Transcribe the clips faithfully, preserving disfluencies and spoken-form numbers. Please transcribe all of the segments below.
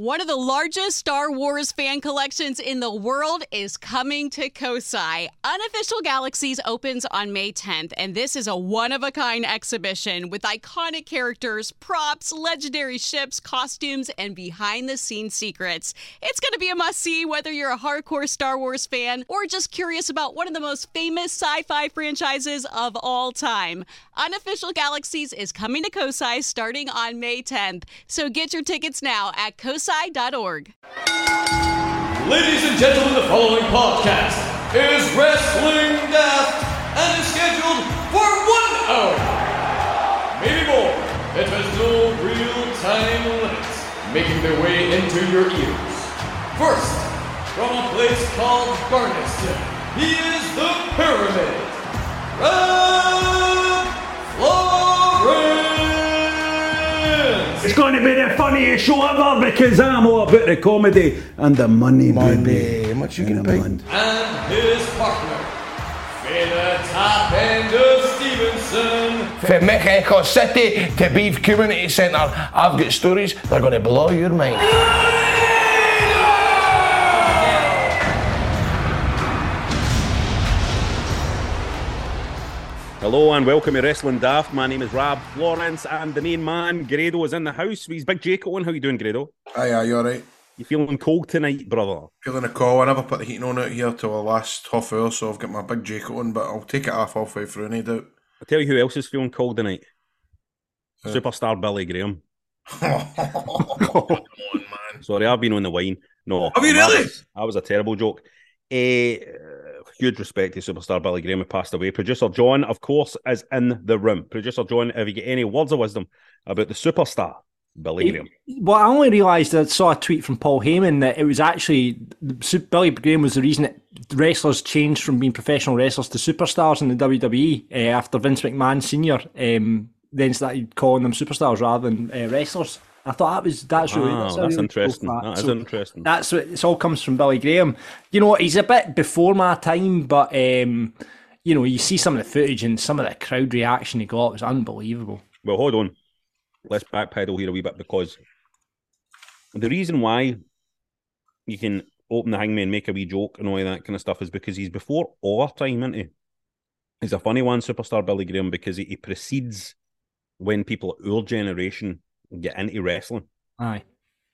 One of the largest Star Wars fan collections in the world is coming to Kosai. Unofficial Galaxies opens on May tenth, and this is a one-of-a-kind exhibition with iconic characters, props, legendary ships, costumes, and behind-the-scenes secrets. It's going to be a must-see whether you're a hardcore Star Wars fan or just curious about one of the most famous sci-fi franchises of all time. Unofficial Galaxies is coming to Kosai starting on May tenth, so get your tickets now at kosai dot org. Ladies and gentlemen, the following podcast is Wrestling Daft and is scheduled for one hour, maybe more. It has no real time limits, making their way into your ears. First, from a place called Barneston, he is the Pyramid, Rob Florence. It's going to be the funniest show ever because I'm all about the comedy and the money, baby. How much you gonna pay? And his partner, for the top end of Stevenson. From Mexico City to Beef Community Centre, I've got stories that are going to blow your mind. Hello and welcome to Wrestling Daft. My name is Rob Florence and the main man, Grado, is in the house with his big Jacob on. How you doing, Grado? Aye, aye, you alright? You feeling cold tonight, brother? Feeling a call. I never put the heating on out here till the last half hour, so I've got my big jacket on, but I'll take it off halfway through, no doubt. I'll tell you who else is feeling cold tonight. Uh. Superstar Billy Graham. Come on, man. Sorry, I've been on the wine. No. Have you really? That was, that was a terrible joke. Uh, huge respect to Superstar Billy Graham who passed away. Producer John, of course, is in the room. Producer John, have you got any words of wisdom about the superstar Billy Graham? Well, I only realised I saw a tweet from Paul Heyman that it was actually Billy Graham was the reason that wrestlers changed from being professional wrestlers to superstars in the W W E uh, after Vince McMahon Senior um, then started calling them superstars rather than uh, wrestlers. I thought that was that's really ah, that's, that's really interesting. Cool that is so interesting. That's what it all comes from Billy Graham. You know, he's a bit before my time, but um, you know, you see some of the footage and some of the crowd reaction he got was unbelievable. Well, hold on. Let's backpedal here a wee bit because the reason why you can open the Hangman, make a wee joke and all of that kind of stuff is because he's before our time, isn't he? He's a funny one, Superstar Billy Graham, because he, he precedes when people of our generation get into wrestling. Aye.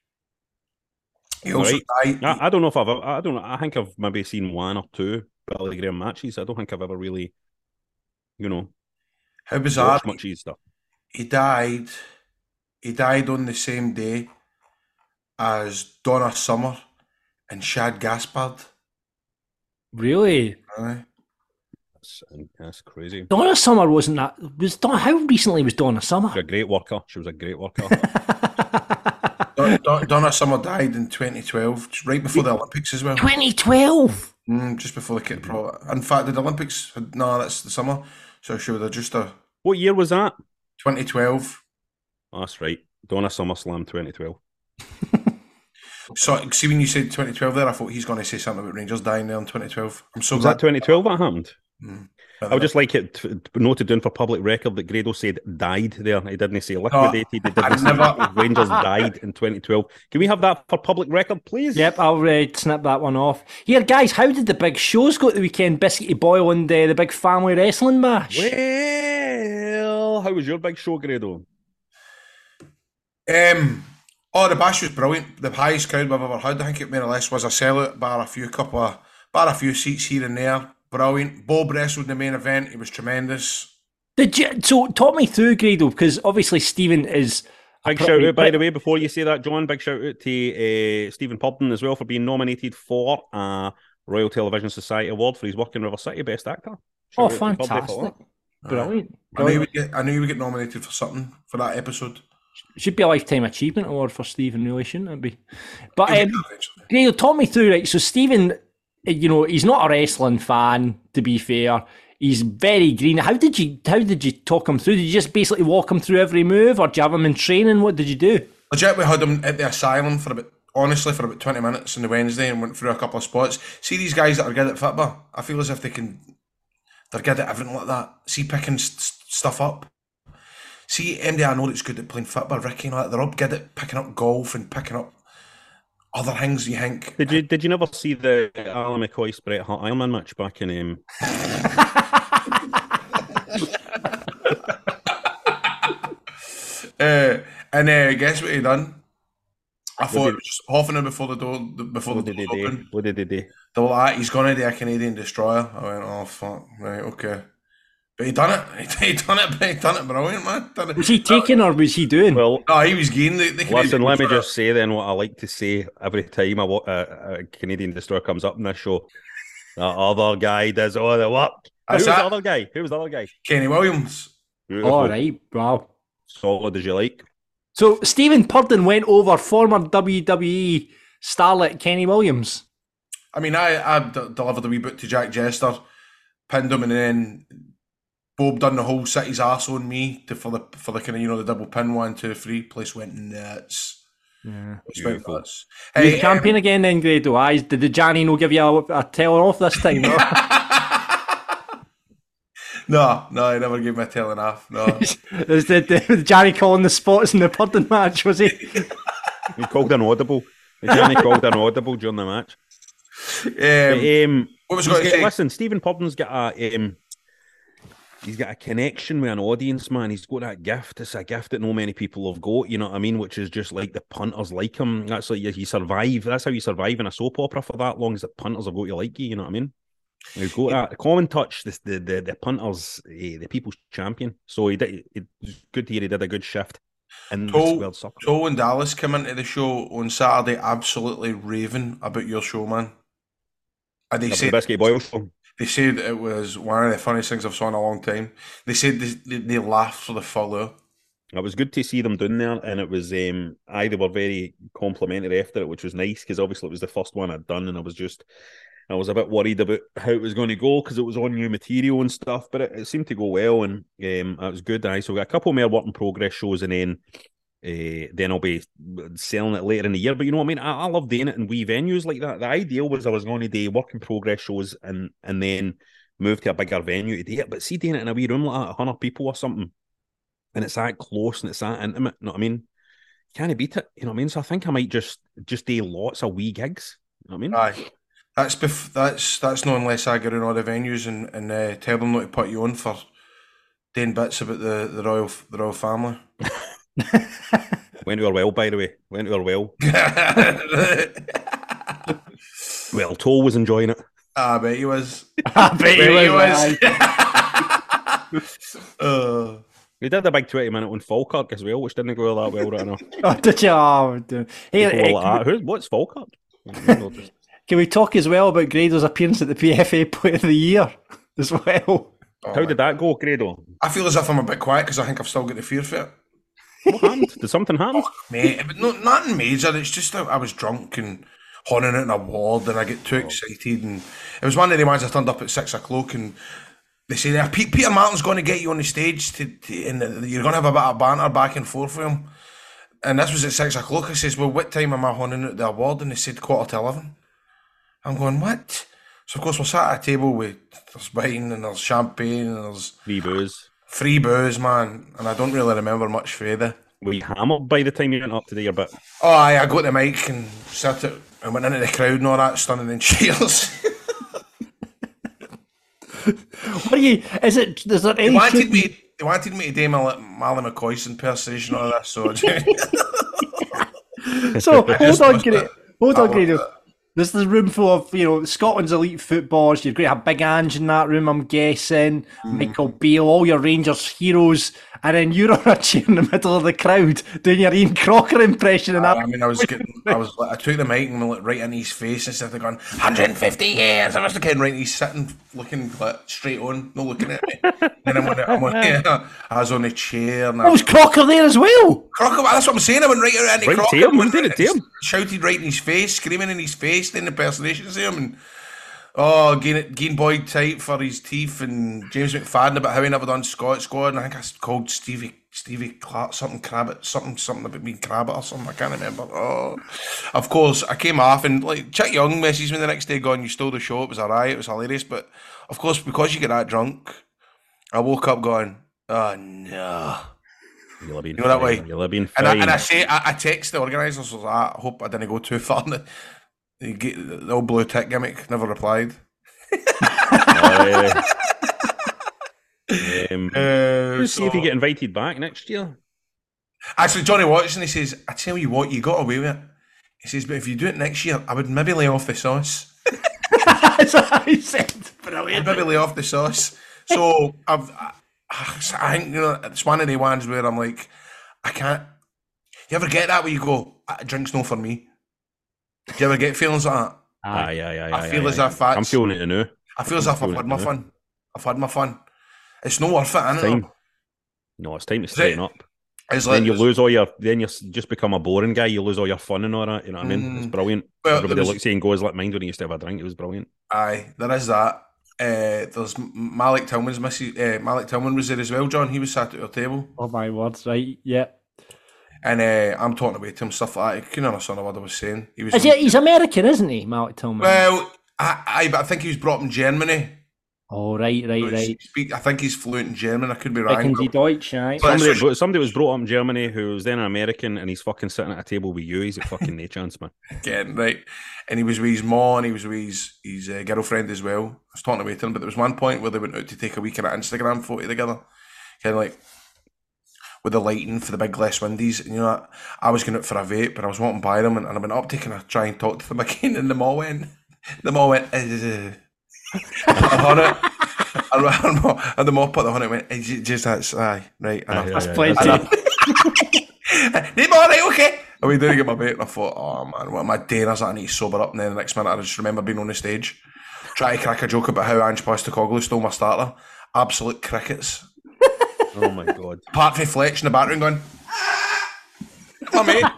He also Right. died. I, I don't know if I've ever, I don't know. I think I've maybe seen one or two Billy Graham matches. I don't think I've ever really, you know, How bizarre. watched much of his stuff. He died. He died on the same day as Donna Summer and Shad Gaspard. Really? Aye. That's, that's crazy. Donna Summer wasn't that was Donna, how recently was Donna Summer? She was a great worker. She was a great worker. Don, Don, Donna Summer died in twenty twelve, just right before the Olympics as well. twenty twelve. Mm, just before the kid pro. In fact, the Olympics. No, that's the summer. So she would have just a What year was that? twenty twelve. Oh, that's right. Donna SummerSlam twenty twelve. So see, when you said twenty twelve there, I thought he's going to say something about Rangers dying there in twenty twelve. I'm so Was glad. that twenty twelve that happened? Mm. I would just like it to, noted down for public record that Grado said died there. He didn't say liquidated. He didn't I say never- Rangers died in twenty twelve. Can we have that for public record, please? Yep, I'll uh, snip that one off. Here, guys, how did the big shows go at the weekend? Biscuity Boyle and uh, the big family wrestling match. Well, how was your big show, Grado? Um, oh, the bash was brilliant. The highest crowd we've ever had. I think it more or less was a sellout, bar a few couple of, bar a few seats here and there. Brilliant. Bob wrestled in the main event. He was tremendous. Did you? So, talk me through, Grado, because obviously Stephen is. a Big pretty- shout out, by the way, before you say that, John. Big shout out to uh, Stephen Purden as well for being nominated for a Royal Television Society Award for his work in River City, Best Actor. Shout Oh, out to Purden for fantastic! that. Brilliant. I knew, he would get, I knew he would get nominated for something for that episode. Should be a lifetime achievement award for Stephen, really, shouldn't it be? But He'll um, get that eventually. Grado, talk me through, right? So Stephen, you know, he's not a wrestling fan, to be fair. He's very green. How did you how did you talk him through? Did you just basically walk him through every move, or did you have him in training? What did you do? Legit, we had him at the asylum for about, honestly, for about twenty minutes on the Wednesday and went through a couple of spots. See these guys that are good at football? I feel as if they can, they're good at everything like that. See picking st- stuff up. See M D I know that's good at playing football, Ricky and all that. They're all good at picking up golf and picking up other things you think. Did you did you never see the Alan McCoy Bret Hart Ironman match back in um uh, and uh, guess what he done? I What thought did- it was just half an hour before the door before what the did door they do? opened. What did they do? They were like, he's gonna do a Canadian destroyer. I went, oh fuck, right, okay. But he done it. He done it. He done it brilliant, man. Done it. Was he taking or was he doing? Well, No, he was getting the, the listen, Canadian let me destroyer. just say then what I like to say every time a, wa- a, a Canadian destroyer comes up in this show. That other guy does all the work. Who That's was the it. other guy? Who was the other guy? Kenny Williams. Beautiful. All right, wow. Solid as you like. So Stephen Purden went over former W W E starlet Kenny Williams. I mean, I I d- delivered a wee bit to Jack Jester, pinned him, and then Bob done the whole city's arse on me to, for the for the kind of, you know, the double pin one, two, three. Place went nuts. Yeah. Place went Beautiful. nuts. You're the Hey, champion again then, Grado. Aye, did the Johnny no give you a, a telling off this time? No? no, no, he never gave me a telling off. No, Is the, the, the Johnny calling the spots in the Purden match, was he? He called an audible. Johnny called an audible during the match. um, But, um, what was I he's going to got- say? listen, Stephen Purden's got a um, he's got a connection with an audience, man. He's got that gift. It's a gift that no many people have got. You know what I mean? Which is just like the punters like him. That's like you, you survive. That's how you survive in a soap opera for that long. Is that punters have got to like you? You know what I mean? He's got that the common touch. This the the the punters, eh, the people's champion. So he did. It's good to hear he did a good shift in Toe- this World Cup. Toe and Dallas came into the show on Saturday absolutely raving about your show, man. And they The said Biscuit Boyle show. they said it was one of the funniest things I've saw in a long time. They said they, they, they laughed for the full hour. It was good to see them doing there, and it was um, I they were very complimentary after it, which was nice because obviously it was the first one I'd done, and I was just I was a bit worried about how it was going to go because it was on new material and stuff, but it, it seemed to go well, and um, it was good. Aye, so we got a couple more work in progress shows, and then uh, then I'll be selling it later in the year. But you know what I mean? I, I love doing it in wee venues like that. The ideal was I was going to do work in progress shows and and then move to a bigger venue to do it. But see, doing it in a wee room like that, a hundred people or something, and it's that close and it's that intimate. You know what I mean? Can't beat it. You know what I mean? So I think I might just just do lots of wee gigs. You know what I mean? Aye. That's bef- that's that's not unless I get in all the venues and, and uh, tell them not to put you on for doing bits about the, the royal the royal family. Went to her well, by the way. Went to her well. Well, Toll was enjoying it. I bet he was. I bet he Bet was. was. uh, We did a big twenty minute on Falkirk as well, which didn't go that well right now. Oh, did you? Oh, dude. Hey, People were eh, like, Who's, what's Falkirk? Just- can we talk as well about Grado's appearance at the P F A Player of the Year as well? How did that go, Grado? I feel as if I'm a bit quiet because I think I've still got the fear for it. What happened? Did something happen? Mate, but no, nothing major. It's just that I was drunk and horning out an award and I get too excited. And it was one of the ones I turned up at six o'clock and they said, yeah, Pe- Peter Martin's going to get you on the stage to, to, and you're going to have a bit of banter back and forth with him. And this was at six o'clock. I says, well, what time am I horning out the award? And they said quarter to eleven. I'm going, what? So, of course, we're sat at a table with there's wine and there's champagne and there's Free booze. free booze, man. And I don't really remember much further. Were you hammered by the time you went up to do your bit? Oh, aye, I got the mic and sat it and went into the crowd and all that, standing in chairs. What are you? Is it? Is there They any? wanted shoot- me. They wanted me to do my Marley McCoy's impersonation and all that. So So hold on, Grado. Hold on, I Grado. love This is a room full of, you know, Scotland's elite footballers. You're going to have Big Ange in that room, I'm guessing. Michael Beale, all your Rangers heroes. And then you're on a chair in the middle of the crowd doing your Ian Crocker impression. And I that. mean, I was getting, I was, I took the mic and went right in his face instead of going one hundred fifty years. I was looking right, he's sitting, looking like straight on, not looking at me. And I'm on, the, I'm on, yeah, I was on the chair. And I Oh, was Crocker there as well? Crocker, that's what I'm saying. I went right into Right Crocker. to him, went did it to him. Shouted right in his face, screaming in his face, doing impersonations of him. And oh, Gain, Gain Boyd type for his teeth, and James McFadden about how he never done Scott Squad. And I think I called Stevie Stevie Clark something Crabbit, something something about being Crabbit or something. I can't remember. Oh, of course, I came off and like Chuck Young messaged me the next day, going, "You stole the show. It was alright. It was hilarious." But of course, because you get that drunk, I woke up going, "Oh no." You'll have been You know that fine. way? You'll have been And I, fine. and I say, I, I text the organisers, I was like, I hope I didn't go too far. You get the old blue tick gimmick, never replied. Uh, um, Uh, let's see if so- you get invited back next year. Actually, Johnny Watson, he says, I tell you what, you got away with it. He says, but if you do it next year, I would maybe lay off the sauce. That's what I said. I'd Brilliant. maybe lay off the sauce. So I've, I, I think, you know, it's one of the ones where I'm like, I can't. You ever get that where you go, "Ah, drink's no for me? Do you ever get feelings like that? Aye, aye, aye. I aye, feel aye, as aye. if that's- I'm feeling it now. I feel as if I've feeling had it my now. fun. I've had my fun. It's no worth it, It's innit? time. No, it's time to straighten up. It's like, Then you lose all your. Then you s- just become a boring guy. You lose all your fun and all that. You know what I mean? It's Mm. brilliant. Well, Everybody there was- looks at you and goes like mine when he used to have a drink. It was brilliant. Aye, there is that. Uh, there's M- Malik Tillman's missus. Uh, Malik Tillman was there as well, John. He was sat at your table. Oh my words, right? Yeah. And uh, I'm talking away to him, stuff like that. He couldn't understand what I was saying. He was Is he, he's American, isn't he, Malik Tillman? Well, I, I, but I think he was brought up in Germany. oh, right, right, So he right. Speak, I think he's fluent in German. I could be wrong. Reckon he Deutsch, right? But- Somebody, it's- bro- somebody was brought up in Germany who was then an American, and he's fucking sitting at a table with you. He's a fucking no chance, man. Again, right? And he was with his mom, and he was with his, his uh, girlfriend as well. I was talking away to him, but there was one point where they went out to take a week of an Instagram photo together, kind of like with the lighting for the big glass windies. And you know, I was going out for a vape, but I was walking by them, and, and I went up to kind of try and talk to them again, and the mall went, the mall went, uh, on it. And, and, and the mall put the on it, went, "Eh, j- just that's aye, right. And I, Aye, That's aye, aye. plenty. Name all right, okay. And we didn't get my bait, and I thought, oh man, what am I doing? I was like, I need to sober up. And then the next minute, I just remember being on the stage, trying to crack a joke about how Ange Postecoglou stole my starter. Absolute crickets. Oh my god. Apart from Fletch in the background going, come on, mate.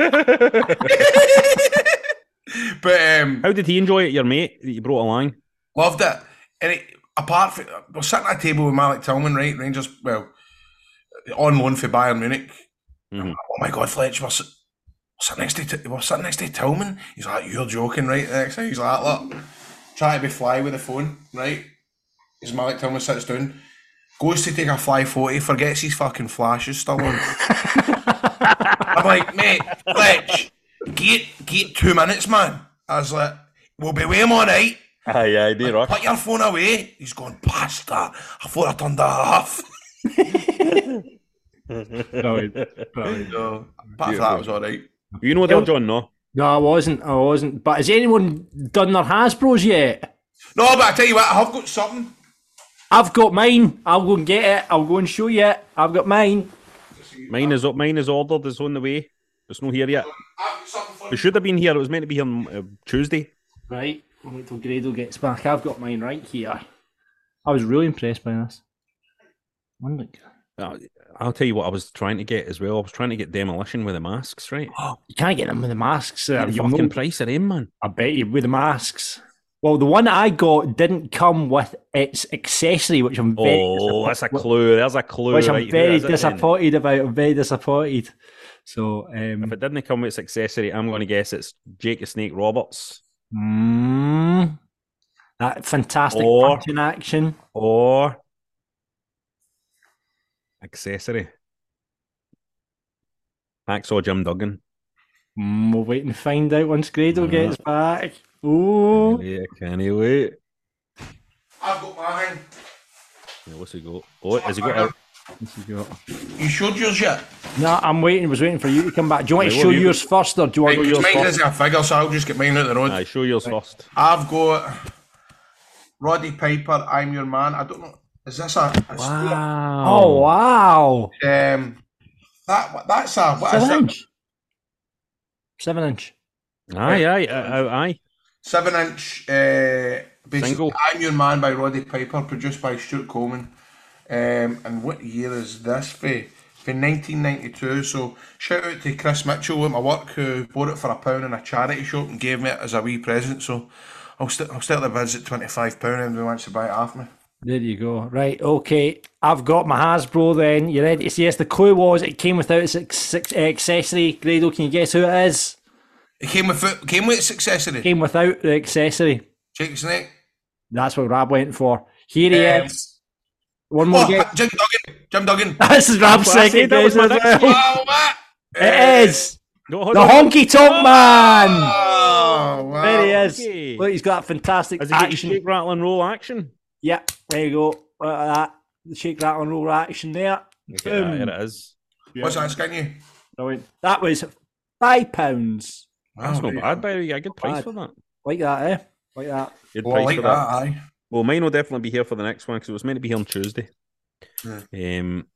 But um, How did he enjoy it, your mate that you brought along? loved it. And it, apart from, we're sitting at a table with Malik Tillman, right? Rangers, well, on loan for Bayern Munich. Mhm. Oh my God, Fletch, we're, sit- we're sitting next to T- we're sitting next to Tillman. He's like, you're joking, right? The next thing he's like, look, trying to be fly with the phone, right? As Malik Tillman sits down, goes to take a fly photo, forgets his fucking flashes still on. I'm like, mate, Fletch, get get two minutes, man. I was like, we'll be with him all right. Aye, aye, do rock. Put your phone away. He's going, bastard. I thought I turned that off. Brilliant. Brilliant. So, apart from that, it was all right. You know there, John, no? No, I wasn't. I wasn't. But has anyone done their Hasbros yet? No, but I tell you what, I have got something. I've got mine. I'll go and get it. I'll go and show you it. I've got mine. Mine is up. Mine is ordered. It's on the way. It's not here yet. I've got something for It you. should have been here. It was meant to be here on uh, Tuesday. Right. Wait till Grado gets back. I've got mine right here. I was really impressed by this. One look. Uh, I'll tell you what I was trying to get as well. I was trying to get Demolition with the masks, right? You can't get them with the masks. Uh, The you'll fucking know- price of them, man. I bet you with the masks. Well, the one I got didn't come with its accessory, which I'm very Oh, that's a disappointed- clue. There's a clue. Which right? I'm Who very is it then? disappointed about. I'm very disappointed. So, um, If it didn't come with its accessory, I'm going to guess it's Jake the Snake Roberts mm, that fantastic Or- punch in action. or accessory. Hacksaw Jim Duggan. Mm, we'll wait and find out once Grado Uh, gets back. Oh, Yeah, can he wait? I've got mine. Yeah, what's he got? Oh, has he got a... what's he got? You showed yours yet? No, I'm waiting. Was waiting for you to come back. Do you want to Right, show what have you yours first, or do you want Right, to yours mine first. is a figure, so I'll just get mine out the road. Aye, show yours first. I've got Roddy Piper, I'm Your Man. I don't know. Is this a... a Wow. Oh wow! Um, that That's a... What is Seven it? inch. Seven inch. Aye, aye, aye, aye. Seven inch, uh, basically, Single. I'm Your Man by Roddy Piper, produced by Stuart Coleman. Um, and what year is this for? For nineteen ninety-two. So shout out to Chris Mitchell at my work who bought it for a pound in a charity shop and gave me it as a wee present. So I'll, st- I'll start the bids at twenty-five pounds and we wants to buy it off me. There you go. Right, okay. I've got my Hasbro then. You ready to see? Yes, the clue was it came without its ex- accessory. Grado, can you guess who it is? It came with it, came with its accessory. Came without the accessory. Jake the Snake. That's what Rab went for. Here he Um, is. One more Oh, guess. Jim Duggan. Jim Duggan. This is Rab's That's what I second said, that was guess my as next well. Wow, what? It is No, hold the on. Honky Tonk Man. Oh, wow. There he is. Okay. Look, he's got that fantastic Has he got his action. shake, rattle, and roll action? Yep, there you go. Look at that. The shake, rattle, and roll action there. Look at that, Boom. here it is. What's that, scan you? Brilliant. That was five pounds. That's Oh, not right. bad, by the way. You got a good price Bad. for that. Like that, eh? Like that. Good Oh, I price like for that, that. aye. Well, mine will definitely be here for the next one because it was meant to be here on Tuesday. Yeah. Um,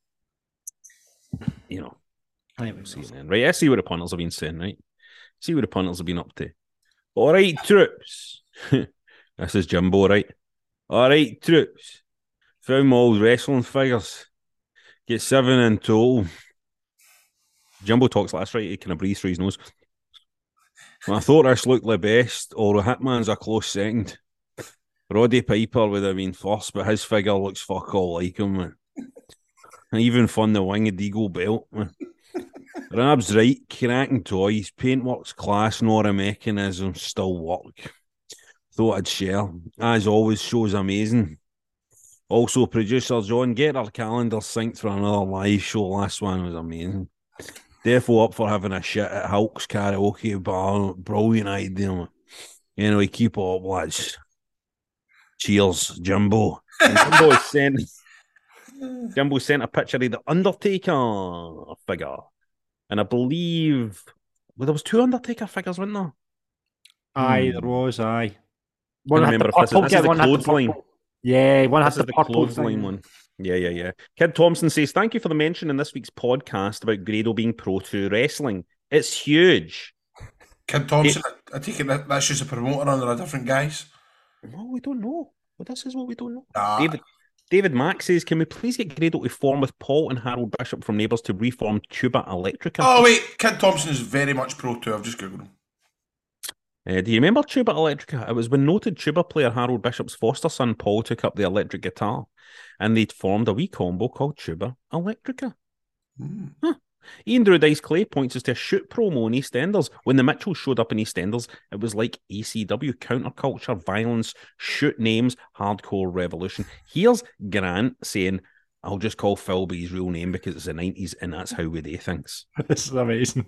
you know, we'll see then. Right, let's see what the punters have been saying, right? See what the punters have been up to. All right, troops. This is Jimbo, right? All right, troops. Found my old wrestling figures. Get seven in total. Jimbo talks like this, right? He kind of breathes through his nose. Well, I thought this looked the best, or the Hitman's a close second. Roddy Piper would have been first, but his figure looks fuck all like him, man. I even fun the Winged Eagle belt, man. Rab's right, cracking toys, paintwork's class, nor a mechanism, still work. Thought I'd share. As always, show's amazing. Also, producer John, get our calendar synced for another live show. Last one was amazing. Defo up for having a shit at Hulk's karaoke bar. Brilliant idea, man. Anyway, keep it up, lads. Cheers, Jimbo. And Jimbo sent Jimbo sent a picture of the Undertaker figure. And I believe well, there was two Undertaker figures, weren't there? Aye, Hmm. there was, aye. I One had remember the if this is, purple, this yeah, is the one had the clothesline. purple. Yeah, one had This is the the purple clothesline thing. one. Yeah, yeah, yeah. Kid Thompson says, thank you for the mention in this week's podcast about Grado being pro to wrestling. It's huge. Kid Thompson, I, I take it that, that's just a promoter under a different guise. Well, we don't know. Well, this is what we don't know. Nah. David David Mack says, can we please get Grado to form with Paul and Harold Bishop from Neighbours to reform Tuba Electrica? Oh, wait, Kid Thompson is very much pro too. I've just Googled him. Uh, do you remember Tuba Electrica? It was when noted tuba player Harold Bishop's foster son Paul took up the electric guitar and they'd formed a wee combo called Tuba Electrica. Mm. Huh. Ian Drew Dice Clay points us to a shoot promo in EastEnders. When the Mitchells showed up in EastEnders, it was like A C W, counterculture, violence, shoot names, hardcore revolution. Here's Grant saying, I'll just call Philby his real name because it's the nineties and that's how we do things. This is amazing.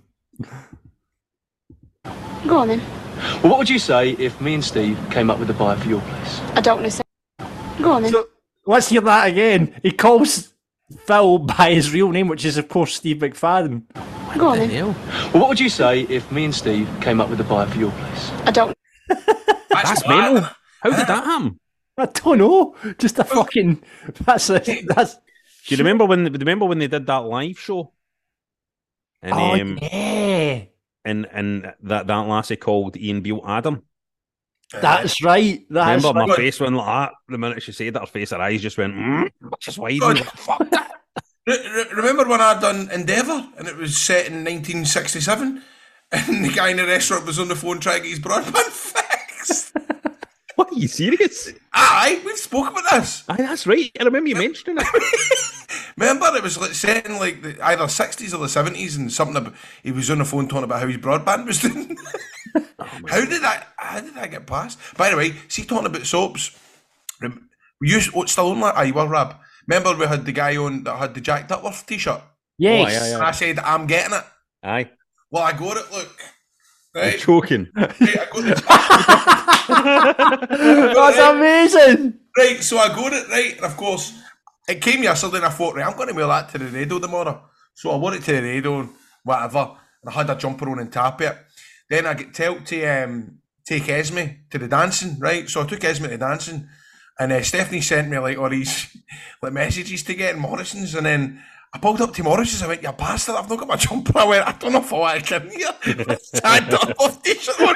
Go on then. Well, what would you say if me and Steve came up with a buy for your place? I don't want to say. Go on then. So, let's hear that again. He calls Phil by his real name, which is, of course, Steve McFadden. Go on then. Well, what would you say if me and Steve came up with a buy for your place? I don't. That's mad. mental. How did that happen? I don't know. Just a fucking. That's a, that's. Do you remember when? Remember when they did that live show? And Oh, um, yeah. and and that that lassie called Ian Beale Adam. That's right. That's Remember, my right. face went like that the minute she said that. Her face, her eyes just went, mm, just God. widened. Fuck that. Re- re- remember when I done Endeavour and it was set in nineteen sixty-seven and the guy in the restaurant was on the phone trying to get his broadband fixed? What, are you serious? Aye, we've spoke about this. Aye, that's right. I remember you mentioning it. Remember, it was like set in like the, either sixties or the seventies, and something about, he was on the phone talking about how his broadband was doing. how did I? How did I get past? By the way, see, talking about soaps. rem- We used oh, still on that. Aye, well, Rab. Remember, we had the guy on that had the Jack Duckworth T-shirt. Yes. Oh, aye, aye, And I said, "I'm getting it." Aye. Well, I got it. Look, You're right? choking. right I got the That's amazing. Right, so I got it, right, and of course, it came yesterday and I thought, right, I'm going to wear that to the radio tomorrow. So I wore it to the radio and whatever, and I had a jumper on and tap it. Then I get told to um, take Esme to the dancing, right? So I took Esme to dancing, and uh, Stephanie sent me like all these like messages to get in Morrison's, and then I pulled up to Morrison's. I went, "You bastard! I've not got my jumper." I went, "I don't know if I want to come here." I don't off t-shirt on.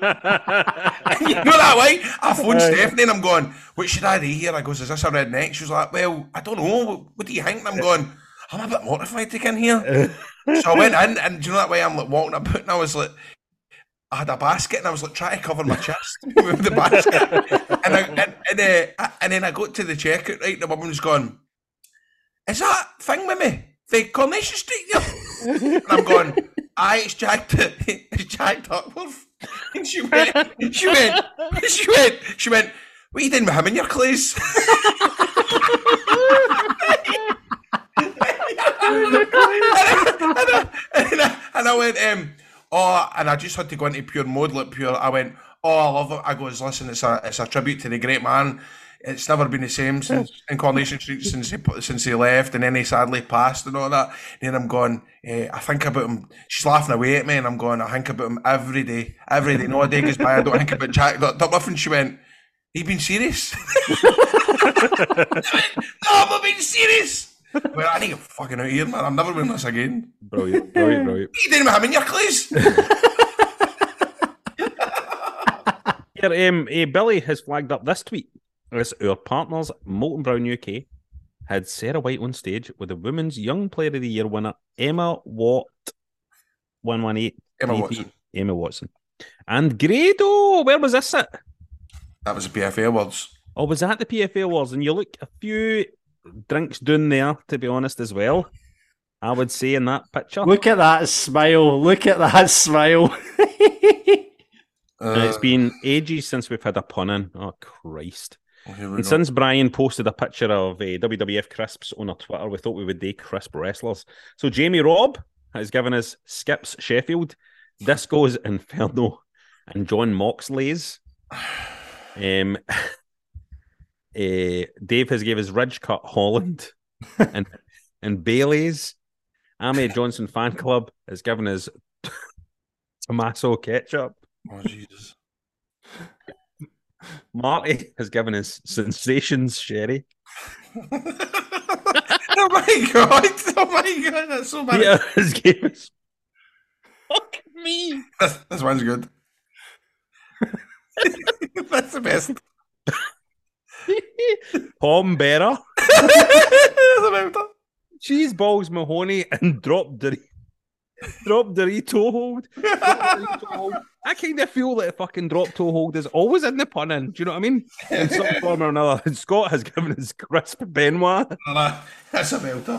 And you know that way? I phoned Stephanie and I'm going, "What should I do here?" I goes, "Is this a red neck?" She was like, "Well, I don't know. What do you think?" And I'm going, "I'm a bit mortified to get in here." So I went in, and do you know that way? I'm like walking about, and I was like, I had a basket, and I was like trying to cover my chest with the basket, and I, and and, uh, and then I got to the checkout, right, and the woman was going, "Is that thing with me? The Coronation Street?" Yeah. And I'm going, "Aye, it's Jack, it's Jack Duckworth." And she went, she went, she went, she went, "What are you doing with him in your clothes?" And I went, um, oh, and I just had to go into pure mode, like pure. I went, oh, I love it. I goes, listen, it's a it's a tribute to the great man. It's never been the same since in Coronation Street since he since he left, and then he sadly passed and all that. And then I'm going, eh, I think about him. She's laughing away at me, and I'm going, I think about him every day, every day. No a day goes by I don't think about Jack Duckworth. And she went, "He been serious?" I went, no, I'm not being serious. Well, I need to get fucking out of here, man. I'm never wearing this again. Brilliant, brilliant, brilliant. What are you doing with him in your clothes? Here, um, eh, Billy has flagged up this tweet. As our partners, Molten Brown U K, had Sarah White on stage with the Women's Young Player of the Year winner, Emma Watt, one one eight. Emma Watson. Emma Watson. And Grado, where was this at? That was the P F A Awards. Oh, was that the P F A Awards? And you look a few drinks down there, to be honest, as well. I would say in that picture. Look at that smile. Look at that smile. Uh, it's been ages since we've had a pun in. Oh, Christ. Oh, and go. since Brian posted a picture of uh, W W F crisps on our Twitter, we thought we would do crisp wrestlers. So Jamie Robb has given us Skips Sheffield, Disco's Inferno, and John Moxley's. Um, uh, Dave has gave us Ridge Cut Holland and and Bailey's. Amy Johnson Fan Club has given us Tommaso Ketchup. Oh, Jesus. Marty has given us Sensations Sherry. Oh my God. Oh my God. That's so bad. Peter has given us Fuck me. This, this one's good. That's the best. Palm Bearer. That's about it. Cheese Balls Mahoney and Drop Dorito. Drop Dorito Hold. Drop Dorito Hold. I kind of feel that fucking Drop Toe Hold is always in the punning. Do you know what I mean? In some form or another. And Scott has given us Crisp Benoit. That's a belter.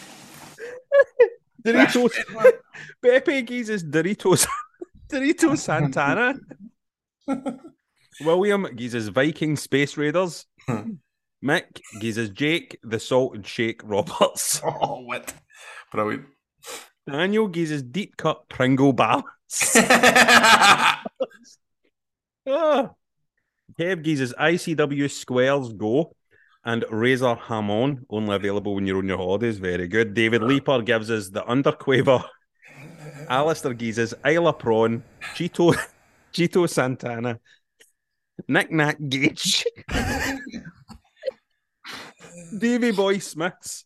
Doritos. Pepe gives us Doritos. Doritos Santana. William gives us Viking Space Raiders. Mick gives us Jake the Salt and Shake Roberts. Oh, what? Brilliant. Daniel gives us Deep Cut Pringle Balance. Oh. Kev gives us I C W Squares Go and Razor Hamon, only available when you're on your holidays. Very good. David Leaper gives us the Underquaver. Alistair gives us Isla Prawn, Cheeto, Cheeto Santana, Knick Knack Gage, Davy Boy Smiths.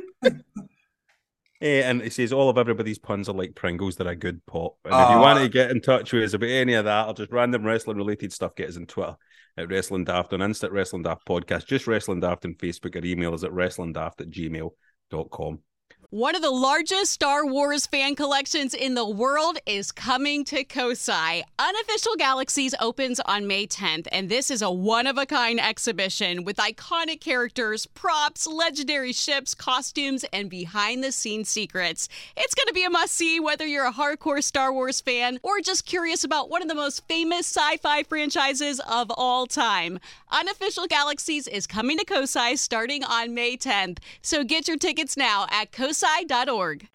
Eh, and it says all of everybody's puns are like Pringles, they're a good pop. And if you Ah. want to get in touch with us about any of that or just random wrestling related stuff, get us on Twitter at Wrestling Daft, on Insta at Wrestling Daft Podcast, just Wrestling Daft on Facebook, or email us at wrestlingdaft at gmail dot com. One of the largest Star Wars fan collections in the world is coming to Kosai. Unofficial Galaxies opens on May tenth, and this is a one-of-a-kind exhibition with iconic characters, props, legendary ships, costumes, and behind-the-scenes secrets. It's going to be a must-see whether you're a hardcore Star Wars fan or just curious about one of the most famous sci-fi franchises of all time. Unofficial Galaxies is coming to Kosai starting on May tenth, so get your tickets now at kosai dot org.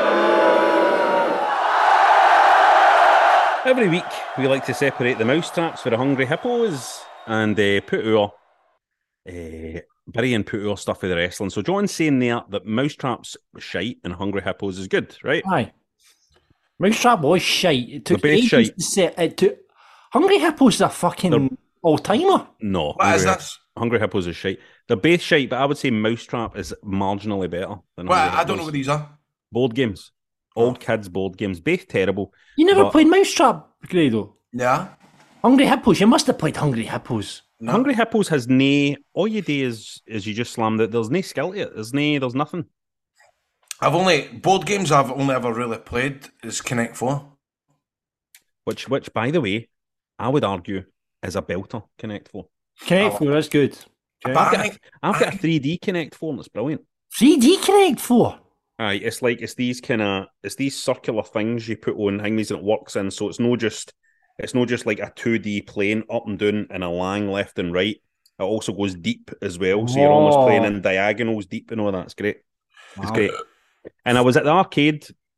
Every week, we like to separate the mousetraps for the hungry hippos and uh, put our uh, bury and put our stuff with the wrestling. So John's saying there that mousetraps shite and hungry hippos is good, right? Aye. Mousetrap was shite. It took The best ages shite. to set it took Hungry Hippos is a fucking They're- all-timer. No. What hungry is Hip- this? Hungry hippos is shite. They're both shite, but I would say mousetrap is marginally better than Well, Hungry I don't know Hippos. what these are. Board games. Old kids board games. Both terrible. You never But- played Mousetrap, Grado? Yeah. Hungry Hippos, you must have played Hungry Hippos. No. Hungry Hippos has nae. All you do is is you just slam it. There's no skill to it. There's nae. There's nothing. I've only board games I've only ever really played is Connect Four. Which, which, by the way, I would argue is a belter. Connect Four. Connect Oh. Four is good. Okay. But I I've got, think- a, I've got a three D Connect Four, and it's brilliant. three D Connect Four. Aye, it's like it's these kind of it's these circular things you put on thingies and it works in. So it's no just it's not just like a two D plane up and down and a line left and right. It also goes deep as well. So you're almost Oh. playing in diagonals deep and all that. It's great. It's Wow. great. And I was at the arcade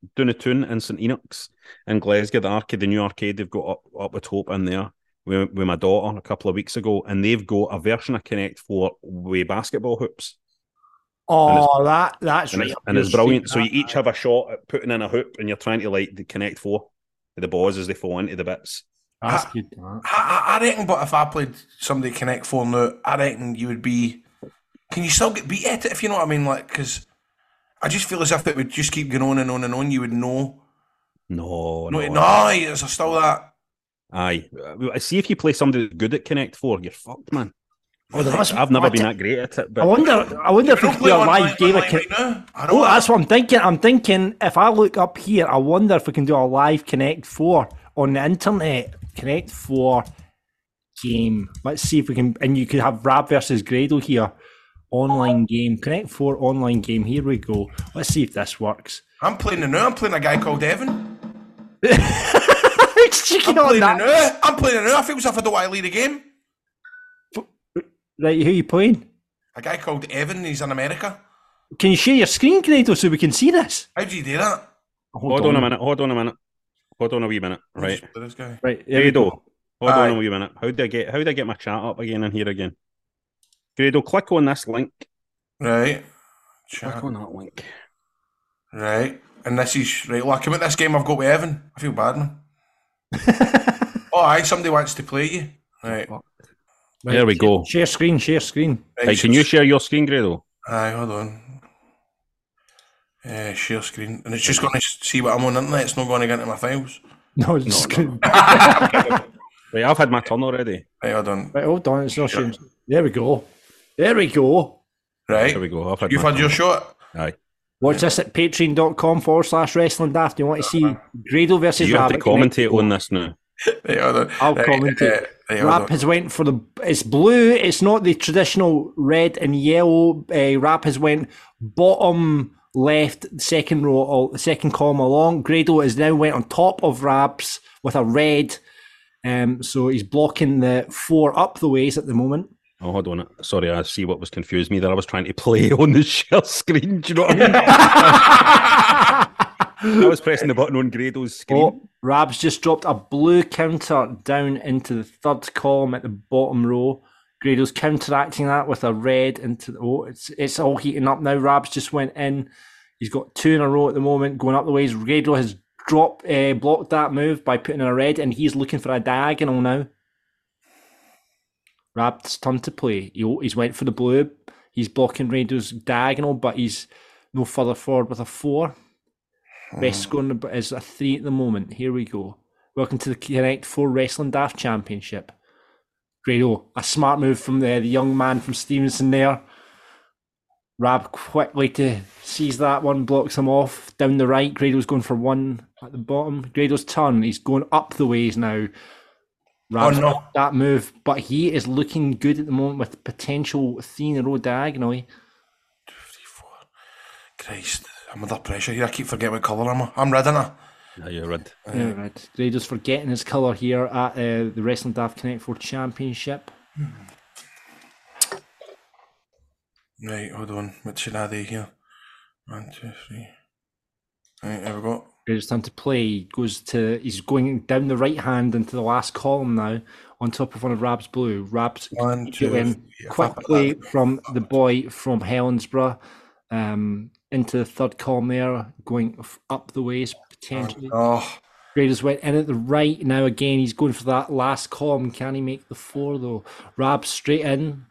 Dunatoon in St Enoch's in Glasgow, the arcade, the new arcade they've got up, up at Hope in there with, with my daughter a couple of weeks ago, and they've got a version of Connect Four with basketball hoops. Oh, that that's and right. It's, and it's brilliant. So you each have a shot at putting in a hoop, and you're trying to like the Connect Four to the balls as they fall into the bits. That's I, good. I, I reckon, but if I played somebody Connect Four now, I reckon you would be. Can you still get beat at it if you know what I mean? Like, because I just feel as if it would just keep going on and on and on. You would know. No, no, no, no. Is there still that? Aye, see if you play somebody good at Connect Four, you're fucked, man. Oh, there must, I've never what, been that great at it. But I wonder. I wonder if we could do a live game of Connect. Right oh, that's what I'm thinking. I'm thinking if I look up here, I wonder if we can do a live Connect Four on the internet. Connect Four game. Let's see if we can. And you could have Rab versus Grado here. Online game. Connect Four online game. Here we go. Let's see if this works. I'm playing the new. I'm playing a guy called Evan. It's cheeky I'm on playing that. the new. I'm playing the new. I feel as if I don't want to lead a game. Right, who are you playing? A guy called Evan. He's in America. Can you share your screen, Grado, so we can see this? How do you do that? Hold, hold on. on a minute. Hold on a minute. Hold on a wee minute. Right. This guy. Right. Grado. Hold Aye. on a wee minute. How do I get? How do I get my chat up again in here again? Grado, click on this link. Right. Chat. Click on that link. Right. And this is right. Look, I'm at this game I've got with Evan. I feel bad, man. Oh, aye. Somebody wants to play you. Right. Right, there we go. Share screen, share screen. Right, right, can you share your screen, Grado? Aye, hold on. Uh, share screen. And it's just going to see what I'm on the internet. It's not going to get into my files. No, it's just no, no. Right, I've had my turn already. Right, hold on. Right, hold on. It's not sharing. There we go. There we go. Right. There we go. I've had You've had your shot? Aye. Watch this at patreon.com forward slash wrestling daft. You want to see Grado versus you Rabbit? You have to commentate on this now. Right, hold on. I'll right, commentate. Uh, right, Rap has went for the. It's blue. It's not the traditional red and yellow. Uh, Rap has went bottom left, second row, second column along. Grado has now went on top of Rap's with a red. Um, so he's blocking the four up the ways at the moment. Oh, hold on. Sorry, I see what was confused me there. I was trying to play on the share screen. Do you know what I mean? I was pressing the button on Grado's screen. Oh, Rab's just dropped a blue counter down into the third column at the bottom row. Grado's counteracting that with a red into the, oh, it's it's all heating up now. Rab's just went in. He's got two in a row at the moment, going up the ways. Grado has dropped, uh, blocked that move by putting in a red, and he's looking for a diagonal now. Rab's turn to play. He, he's went for the blue. He's blocking Grado's diagonal, but he's no further forward with a four. Best score is a three at the moment. Here we go. Welcome to the Connect Four Wrestling Daft Championship. Grado, a smart move from the, the young man from Stevenson there. Rab quickly to seize that one, blocks him off. Down the right, Grado's going for one at the bottom. Grado's turn, he's going up the ways now. Rab's oh, no. that move, but he is looking good at the moment with potential three in a row diagonally. Two, three, four. Christ, I'm under pressure here. I keep forgetting what colour I'm. I'm red, innit? Yeah, you're red. Uh, yeah, red. Grado's forgetting his colour here at uh, the Wrestling Daft Connect Four Championship. Hmm. Right, hold on. What should I do here? One, two, three. Right, there we go. Grado's time to play. He goes to. He's going down the right hand into the last column now, on top of one of Rab's blue. Rab's one, two, in quickly from the boy from Helensburgh, um, into the third column there, going up the ways potentially. Oh. Grado's went in at the right now again. He's going for that last column. Can he make the four though? Rab straight in.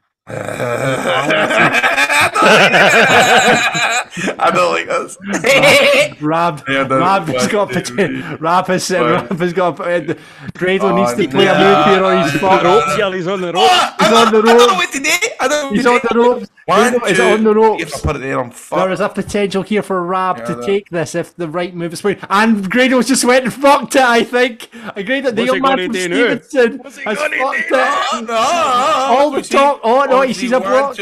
I don't like this. Rab, yeah, Rab has got potato. Rab has said Rab has got. Uh, Grado oh, needs to play no. a move here, or he's fucked. Ropes, yeah, he's on the ropes. Oh, he's I on the ropes. I don't know what to do. I don't know he's on the ropes. One, Grado two, is on the ropes. If I put it there, I'm fucked. There is a potential here for Rab yeah, to that. take this if the right move is played. And Grado's just went and fucked it. I think. I agree that the young man from Stevenson has fucked it. No, no. All the top. Oh no, he sees a block.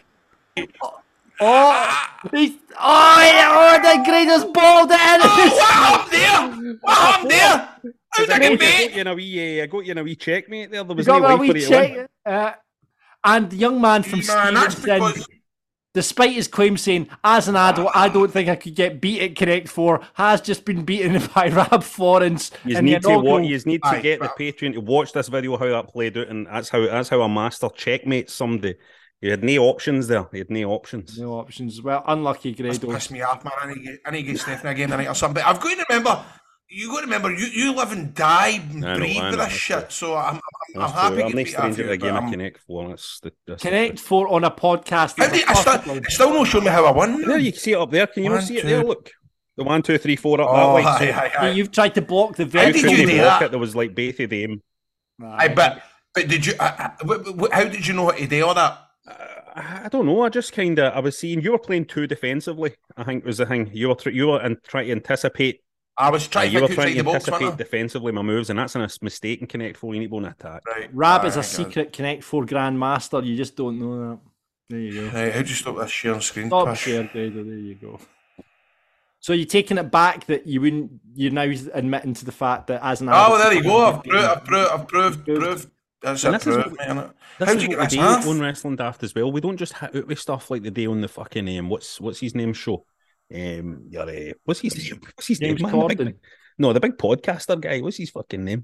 Oh, he's, oh, yeah, oh, the Grado's balled it in. Oh, wow, I'm there. Wow, I'm there. How's that going to be? I got you in a wee, uh, I got you in a wee checkmate there. There was you no got way a for wee it check. Uh, and the young man from Man, Stevenson Despite his claim saying, as an adult, I don't think I could get beat at Connect Four, has just been beaten by Rab Florence. You in need the to inaugural- watch. You need to Aye, get the Rab. Patreon to watch this video how that played out, and that's how that's how a master checkmates somebody. You had no options there. You had no options. No options. Well, unlucky, That's Grado. pissed me off, man. I need to get, I need to get Stephanie again tonight or something. But I've got to remember, you got to remember, you, you live and die and I know, breathe I with know, this that's shit. So I'm, I'm, I'm That's happy true. to I'm get no beat off stranger you. to a game but of I'm- Connect Four. That's the that's Connect Four on a podcast. How is do you, a I still, perfect- it's still not showing me how I won. There, you can see it up there. Can you One, not see it two. there? Look, the one, two, three, four up Oh, that way. aye, So aye, Yeah, aye. you've tried to block the How very did how you could do you block that? it? There was like both of them. Aye, but, but did you, uh, uh, wh- wh- how did you know how to do all that? I I don't know. I just kind of I was seeing you were playing too defensively. I think was the thing. You were tr- you were and trying to anticipate. I was Uh, trying you to were think trying outside to the box, anticipate wasn't defensively my moves, and that's a mistake in Connect Four. You need to go on attack. I? Right. Rab Aye, is a I got it. secret Connect Four Grandmaster. You just don't know that. There you go. Right, how'd you stop this sharing screen? Stop push? share, Grado. There you go. So you're taking it back that you wouldn't. You're now admitting to the fact that as an Oh, adult, well, there you go. I've you've proved, I've proved, I've proved, proved. That's And it, this is proved, what- mate, innit? This How'd is you what get we this do half? on Wrestling Daft as well. We don't just hit out with stuff like the day on the fucking um, what's what's his name show. Um, your, uh, what's his name? What's his James name? Man? The big- Corden. no, the big podcaster guy. What's his fucking name?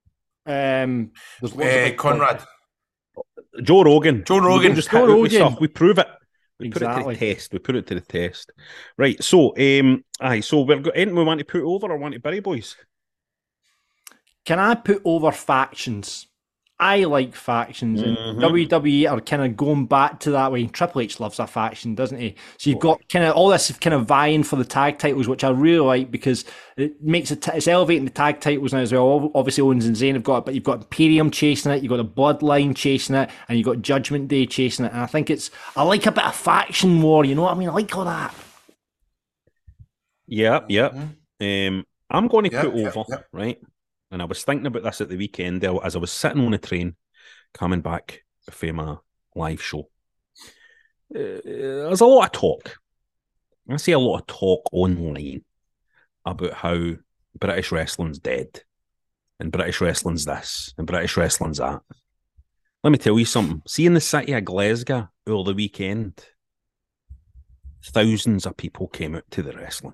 Um, there's loads of Eh, big Conrad. Joe Rogan. Joe We don't Rogan. just Joe hit out with Rogan. stuff. We prove it. We Exactly. put it to the test. We put it to the test. Right. So, um, aye. So we've got anything we want to put over or want to bury, boys? Can I put over factions? I like factions, and Mhm. W W E are kind of going back to that way. Triple H loves a faction, doesn't he? So you've got kind of all this kind of vying for the tag titles, which I really like because it makes it it's elevating the tag titles now as well. Obviously, Owens and Zayn have got it, but you've got Imperium chasing it, you've got the Bloodline chasing it, and you've got Judgment Day chasing it. And I think it's I like a bit of faction war. You know what I mean? I like all that. Yep. Yep. Um, I'm going to Yep, put yep, over yep. right. And I was thinking about this at the weekend there as I was sitting on a train coming back from my live show. Uh, there's a lot of talk. I see a lot of talk online about how British wrestling's dead and British wrestling's this and British wrestling's that. Let me tell you something. See, in the city of Glasgow over the weekend, thousands of people came out to the wrestling.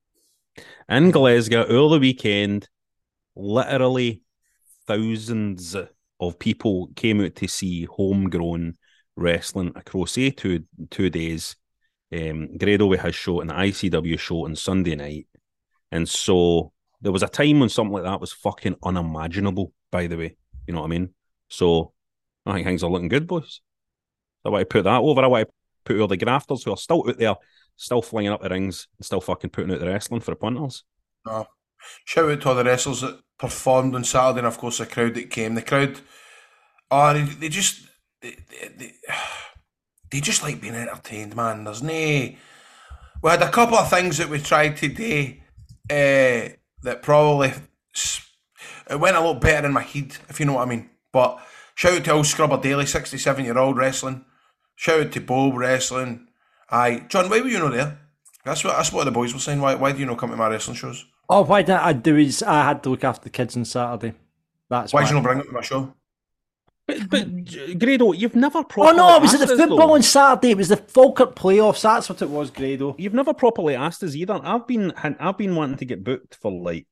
In Glasgow over the weekend, literally thousands of people came out to see homegrown wrestling across say two two days. Um, Grado with his show and the I C W show on Sunday night, and so there was a time when something like that was fucking unimaginable. By the way, you know what I mean. So I think things are looking good, boys. I want to put that over. I want to put all the grafters who are still out there, still flinging up the rings, and still fucking putting out the wrestling for the punters. No. Shout out to all the wrestlers that performed on Saturday, and of course the crowd that came. The crowd, oh, they, they just, they, they, they, they just like being entertained, man. There's no, we had a couple of things that we tried to do uh, that probably s- it went a lot better in my head, if you know what I mean. But shout out to old Scrubber Daily, sixty-seven year old wrestling. Shout out to Bob wrestling. Aye, John, why were you not there? That's what that's what the boys were saying. Why why do you not come to my wrestling shows? Oh, why didn't I do is I had to look after the kids on Saturday. That's Why why. did you not bring them to my show? But, but Grado, you've never Oh properly no, it was at the asked us, football though. on Saturday. It was the Falkirk playoffs. That's what it was, Grado. You've never properly asked us either. I've been I've been wanting to get booked for like,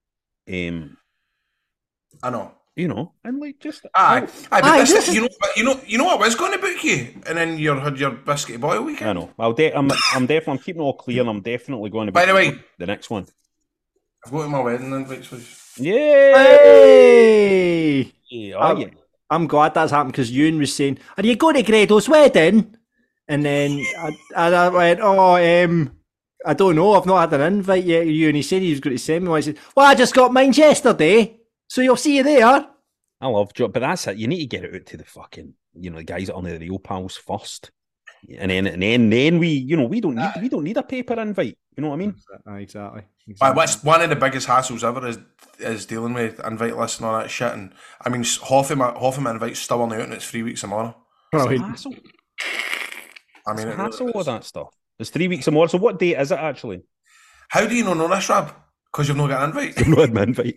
um, I know. you know, and like just Aye, aye, but Aye, this, this is- you know, but you know, you know, I was going to book you, and then you had your biscuit boy weekend. I know. I'll de- I'm I'm definitely I'm keeping it all clear, and I'm definitely going to. By book the way- the next one. I've got to my wedding invites. please. Yeah. Hey! Oh, I'm, yeah. I'm glad that's happened because Ewan was saying, "Are you going to Grado's wedding?" And then I, and I went, "Oh, um, I don't know. I've not had an invite yet." Ewan, he said he was going to send me one. I said, "Well, I just got mine yesterday, so you'll see you there." I love Joe, but that's it. You need to get it out to the fucking, you know, the guys that are the real pals first, and then and then then we, you know, we don't need we don't need a paper invite. You know what I mean? Exactly. Aye, what's one of the biggest hassles ever is is dealing with invite lists and all that shit. And I mean, half of my half of my invites still on out, and it's three weeks tomorrow. It's a Right. hassle. I mean, It's it a really hassle is. with that stuff. It's three weeks or more. So what date is it actually? How do you not know this, Rab? Because you've not got an invite. No, had my invite.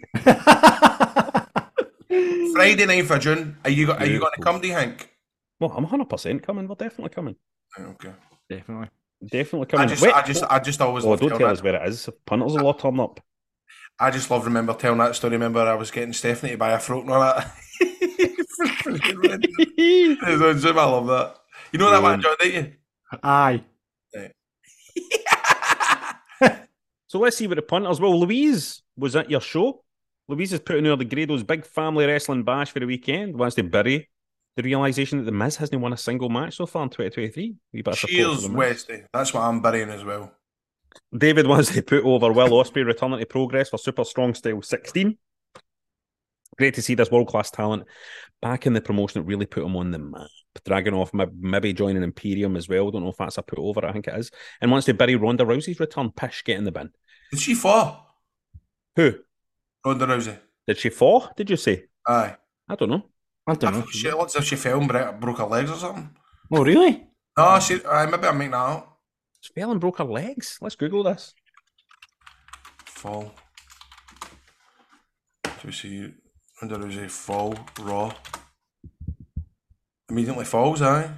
Friday ninth of June. Are you go, are you going to Beautiful. come? Do you think? Well, I'm one hundred percent coming. We're definitely coming. Right, okay. Definitely. Definitely coming. I just, Wait, I just, I just always oh, love don't telling tell that. us where it is. Punters will all turn up. I just love remember telling that story. Remember, I was getting Stephanie to buy a throat and all that. It's on Zoom, I love that. You know that one, Um, John, don't you? Aye. So let's see what the punters. Well, Louise was at your show. Louise is putting her the Grado's big family wrestling bash for the weekend. Wants to bury the realisation that the Miz hasn't won a single match so far in twenty twenty-three. We better support for Cheers, the Miz. Westy. That's what I'm burying as well. David wants to put over Will Ospreay returning to Progress for Super Strong Style sixteen. Great to see this world-class talent back in the promotion that really put him on the map. Dragunov maybe joining Imperium as well. Don't know if that's a put over. I think it is. And wants to bury Ronda Rousey's return. Pish, get in the bin. Did she fall? Who? Ronda Rousey. Did she fall, did you say? Aye. I don't know. I I don't know. thought she looks as if she fell and broke broke her legs or something. Oh, really? No, she, aye, maybe I'm making that up. She fell and broke her legs. Let's Google this. Fall. Do we see Ronda Rousey fall, raw? Immediately falls, aye.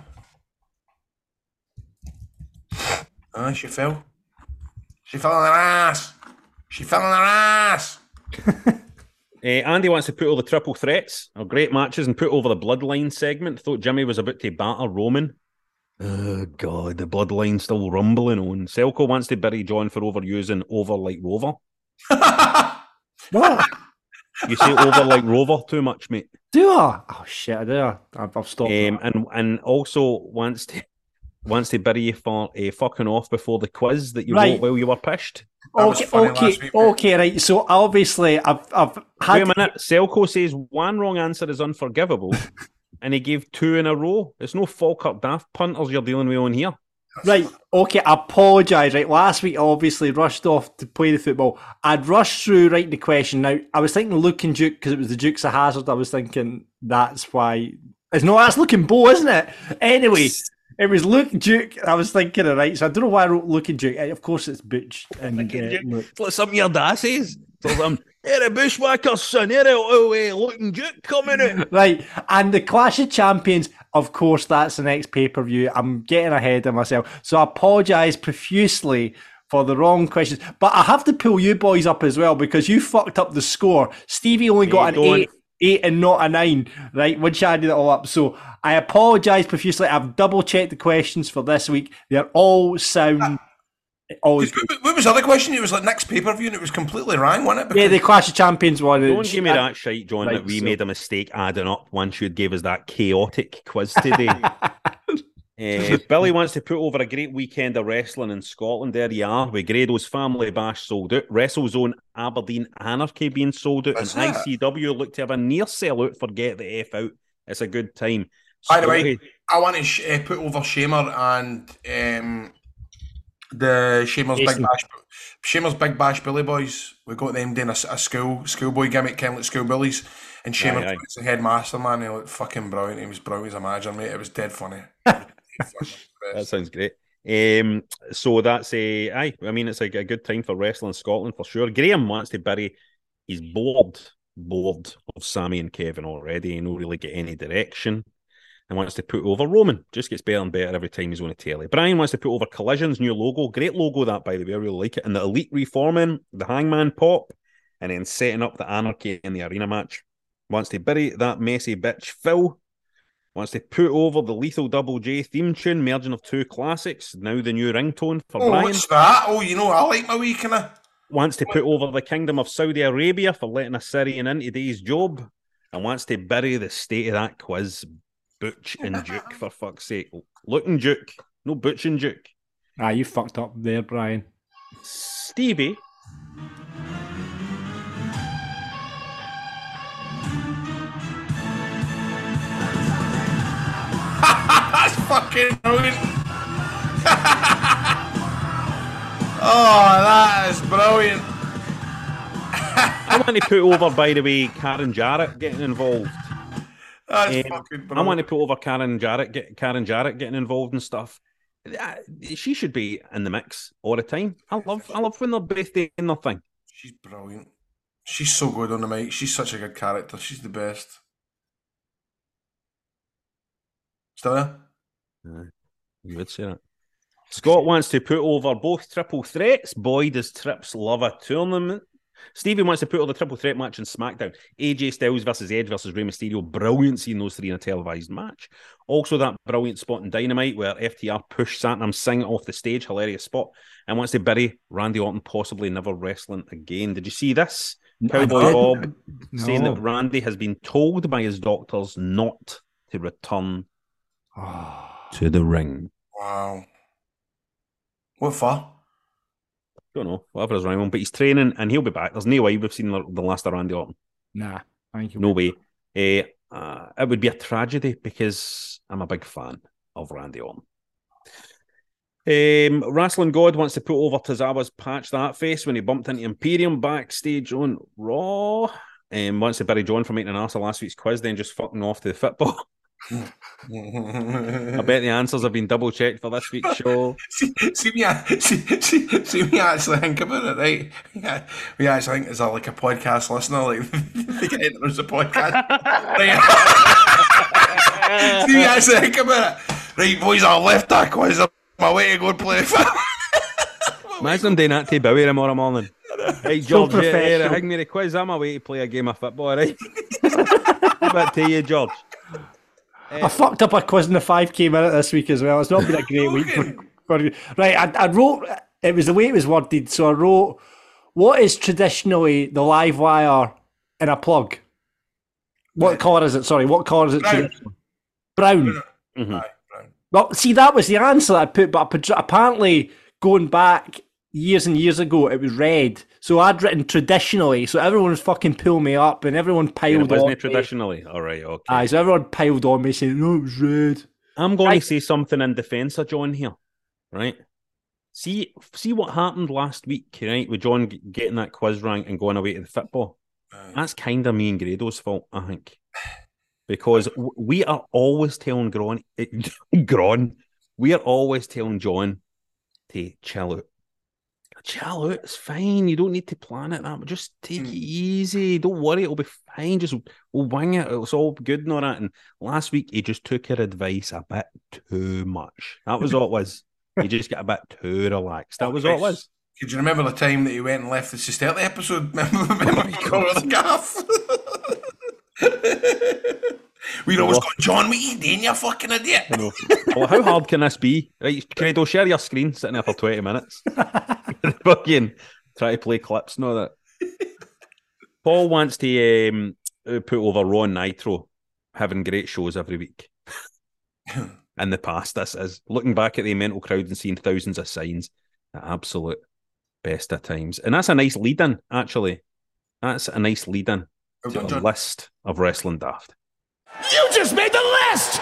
Aye, she fell. She fell on her ass. She fell on her ass. Uh, Andy wants to put all the triple threats or great matches and put over the Bloodline segment. Thought Jimmy was about to batter Roman. Oh, God, the Bloodline's still rumbling on. Selko wants to bury John for overusing over like Rover. What? You say over like Rover too much, mate. Do I? Oh, shit, I do. I've, I've stopped. Um, and and also wants to wants to bury you for uh, fucking off before the quiz that you Right. wrote while you were pished. That was Okay, funny okay, last week, mate. okay, right. So obviously, I've I've had Wait a minute. Selko says one wrong answer is unforgivable, and he gave two in a row. It's no Falkirk Daft punters you're dealing with on here. right. Okay, I apologise. Right, last week I obviously rushed off to play the football. I'd rushed through writing the question. Now I was thinking Luke and Duke because it was the Dukes of Hazard. I was thinking that's why. It's no, that's Luke and Bo, isn't it? Anyway. It was Luke Duke. I was thinking, all right. So I don't know why I wrote Luke and Duke. Of course, it's Butch and uh, Luke. It's like something your dad says. It's like, here a bushwhacker, son. Here a oh, uh, looking Duke coming out. Right, and the Clash of Champions, of course, that's the next pay-per-view. I'm getting ahead of myself. So I apologise profusely for the wrong questions. But I have to pull you boys up as well because you fucked up the score. Stevie only got Hey, an don't. eight, eight and not a nine, right? Once you added it all up. So I apologise profusely. I've double-checked the questions for this week. They're all sound... Always good. What what was the other question? It was like next pay-per-view and it was completely wrong, wasn't it? Yeah, Because the Clash of Champions one. Don't give me that shite, John, Right, that we so- made a mistake adding up once you gave us that chaotic quiz today. Uh, Billy wants to put over a great weekend of wrestling in Scotland. There you are, with Grado's Family Bash sold out, WrestleZone Aberdeen Anarchy being sold out, That's and it. I C W look to have a near sellout for Get the F Out. It's a good time. By the way, Scotty- I want to sh- uh, put over Shamer and um, the Shamer's Jason. Big Bash, Shamer's Big Bash Billy Boys. We got them doing a, s- a school schoolboy gimmick, kind of like school bullies, and Shamer Aye, aye. was the headmaster, man. He looked fucking brilliant. He was brilliant as a manager, mate. It was dead funny. That sounds great. Um, so that's a aye. I mean, it's a, a good time for wrestling in Scotland for sure. Graham wants to bury. He's bored, bored of Sammy and Kevin already. He don't really get any direction, and wants to put over Roman. Just gets better and better every time he's on a telly. Brian wants to put over Collision's new logo. Great logo that, by the way. I really like it. And the Elite reforming, the Hangman pop, and then setting up the Anarchy in the arena match. Wants to bury that messy bitch Phil. Wants to put over the Lethal Double J theme tune, merging of two classics. Now the new ringtone for Oh, Brian. what's that? Oh, you know, I like my wee kind of. Wants to put over the Kingdom of Saudi Arabia for letting a Syrian in today's job. And wants to bury the state of that quiz. Butch and Duke, for fuck's sake. Looking Duke, no Butch and Duke. Ah, you fucked up there, Brian. Stevie. That's fucking brilliant. Oh, that is brilliant. I want to put over, by the way, Karen Jarrett getting involved. That's Um, fucking brilliant. I want to put over Karen Jarrett, get Karen Jarrett getting involved and stuff. Uh, She should be in the mix all the time. I love, I love when they're both doing their thing. She's brilliant. She's so good on the mic. She's such a good character. She's the best. Still there? You would say that. Scott wants to put over both triple threats. Boy, does Trips love a tournament. Stevie wants to put over the triple threat match in SmackDown. A J Styles versus Edge versus Rey Mysterio. Brilliant seeing those three in a televised match. Also that brilliant spot in Dynamite where F T R pushed Satnam Singh off the stage. Hilarious spot. And wants to bury Randy Orton possibly never wrestling again. Did you see this? Cowboy Bob no. saying that Randy has been told by his doctors not to return to the ring. Wow. What for? Don't know, whatever is wrong, but he's training and he'll be back. There's no way we've seen the, the last of Randy Orton. Nah, I think no way. Uh, uh, it would be a tragedy because I'm a big fan of Randy Orton. Um, Wrestling God wants to put over Tozawa's patch that face when he bumped into Imperium backstage on Raw. Um, wants to bury John for making an arse of last week's quiz, then just fucking off to the football. I bet the answers have been double checked for this week's show. see, see, me, see, see, see me actually think about it, right? Yeah, we actually think is that like a podcast listener, like they get enters a podcast. Right? See me actually think about it. Right, boys, I left that quiz on my way to go and play football. Imagine them doing that to Bowie tomorrow morning. Hey George, So yeah, yeah, hang me the quiz. I'm away to play a game of football, right? Back to you, George. I fucked up a quiz in the five K minute this week as well. It's not been a great week. For, for, right, I, I wrote, it was the way it was worded, so I wrote, what is traditionally the live wire in a plug? What colour is it? Sorry, what colour is it? Brown. Traditionally? Brown. Mm-hmm. Aye, brown. Well, see, that was the answer that I put, but apparently going back years and years ago, it was red. So I'd written traditionally, so everyone was fucking pulling me up and everyone Yeah, piled wasn't on it traditionally? All right, okay. Aye, so everyone piled on me saying, no, it was red. I'm going I- to say something in defence of John here, right? See, see what happened last week, right? With John g- getting that quiz rank and going away to the football. Aye. That's kind of me and Grado's fault, I think, because w- we are always telling Gron, Gron, we are always telling John to chill out. Chill out, it's fine. You don't need to plan it that, but just take it easy. Don't worry, it'll be fine. Just we'll wing it. It's all good and all that. And last week he just took her advice a bit too much. That was all it was. He just got a bit too relaxed. That was all it was. Could you remember the time that he went and left the Cisterti episode? Remember, remember he got over the gaff? We'd always go, John, what are you doing, you fucking idiot? I know. Well, how hard can this be? Right, Credo, share your screen sitting there for twenty minutes. Fucking try to play clips and all that. Paul wants to um, put over Raw and Nitro having great shows every week. In the past, this is looking back at the mental crowd and seeing thousands of signs, the absolute best of times. And that's a nice lead-in, actually. That's a nice lead-in Well to done, a John. list of Wrestling Daft. You just made the list!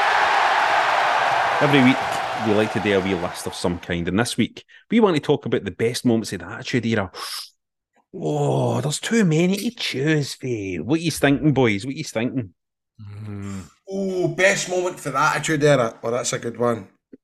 Every week, we like to do a wee list of some kind. And this week, we want to talk about the best moments of the Attitude Era. Oh, there's too many to choose for. What are you thinking, boys? What are you thinking? Oh, best moment for the Attitude Era. Oh, that's a good one.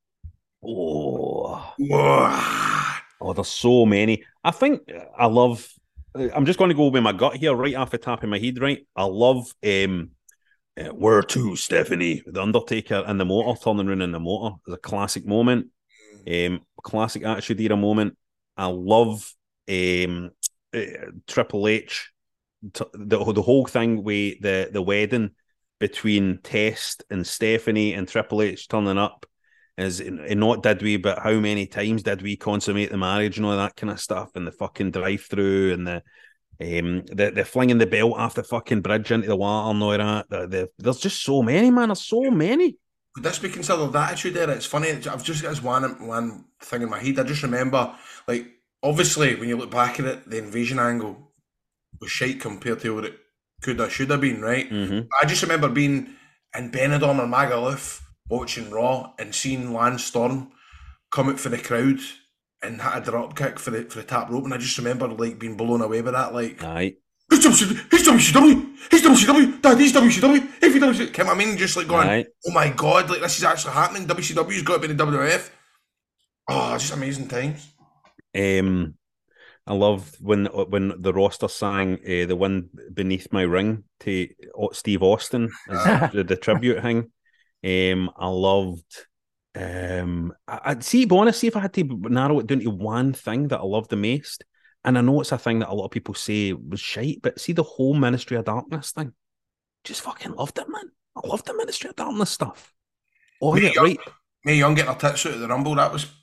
Oh, Whoa. oh, there's so many. I think I love... I'm just going to go with my gut here, right off the top of my head, right? I love... Um, uh, Where to, Stephanie? The Undertaker and the motor, turning around in the motor. It's a classic moment. Um, classic Attitude Era moment. I love um, uh, Triple H. T- the the whole thing with the, the wedding between Test and Stephanie and Triple H turning up is, and not did we, but how many times did we consummate the marriage and all that kind of stuff, and the fucking drive-through and the Um, the the flinging the belt off the fucking bridge into the water and all that. The, the, there's just so many, man. There's so many. Could this be considered the Attitude Era? It's funny. I've just got this one one thing in my head. I just remember, like, obviously, when you look back at it, the invasion angle was shite compared to what it could have, should have been, right? Mm-hmm. I just remember being in Benidorm or Magaluf watching Raw and seeing Lance Storm come out for the crowd and had a drop kick for the for the tap rope, and I just remember like being blown away with that, like, Aye. he's W C W, he's W C W, he's W C W, Dad, he's W C W, if he W C W, come on, I mean, just like going, Aye. oh my god, like this is actually happening. W C W's got to be the W W F. Oh, just amazing times. Um, I love when when the roster sang uh, "The Wind Beneath My Ring" to Steve Austin as the, the tribute thing. Um, I loved Um, I, I'd see, be honest, see if I had to narrow it down to one thing that I loved the most, and I know it's a thing that a lot of people say was shite, but see the whole Ministry of Darkness thing, just fucking loved it, man. I loved the Ministry of Darkness stuff. Oh Mae yeah, Young, right. Mae Young getting her tits out of the Rumble, that was...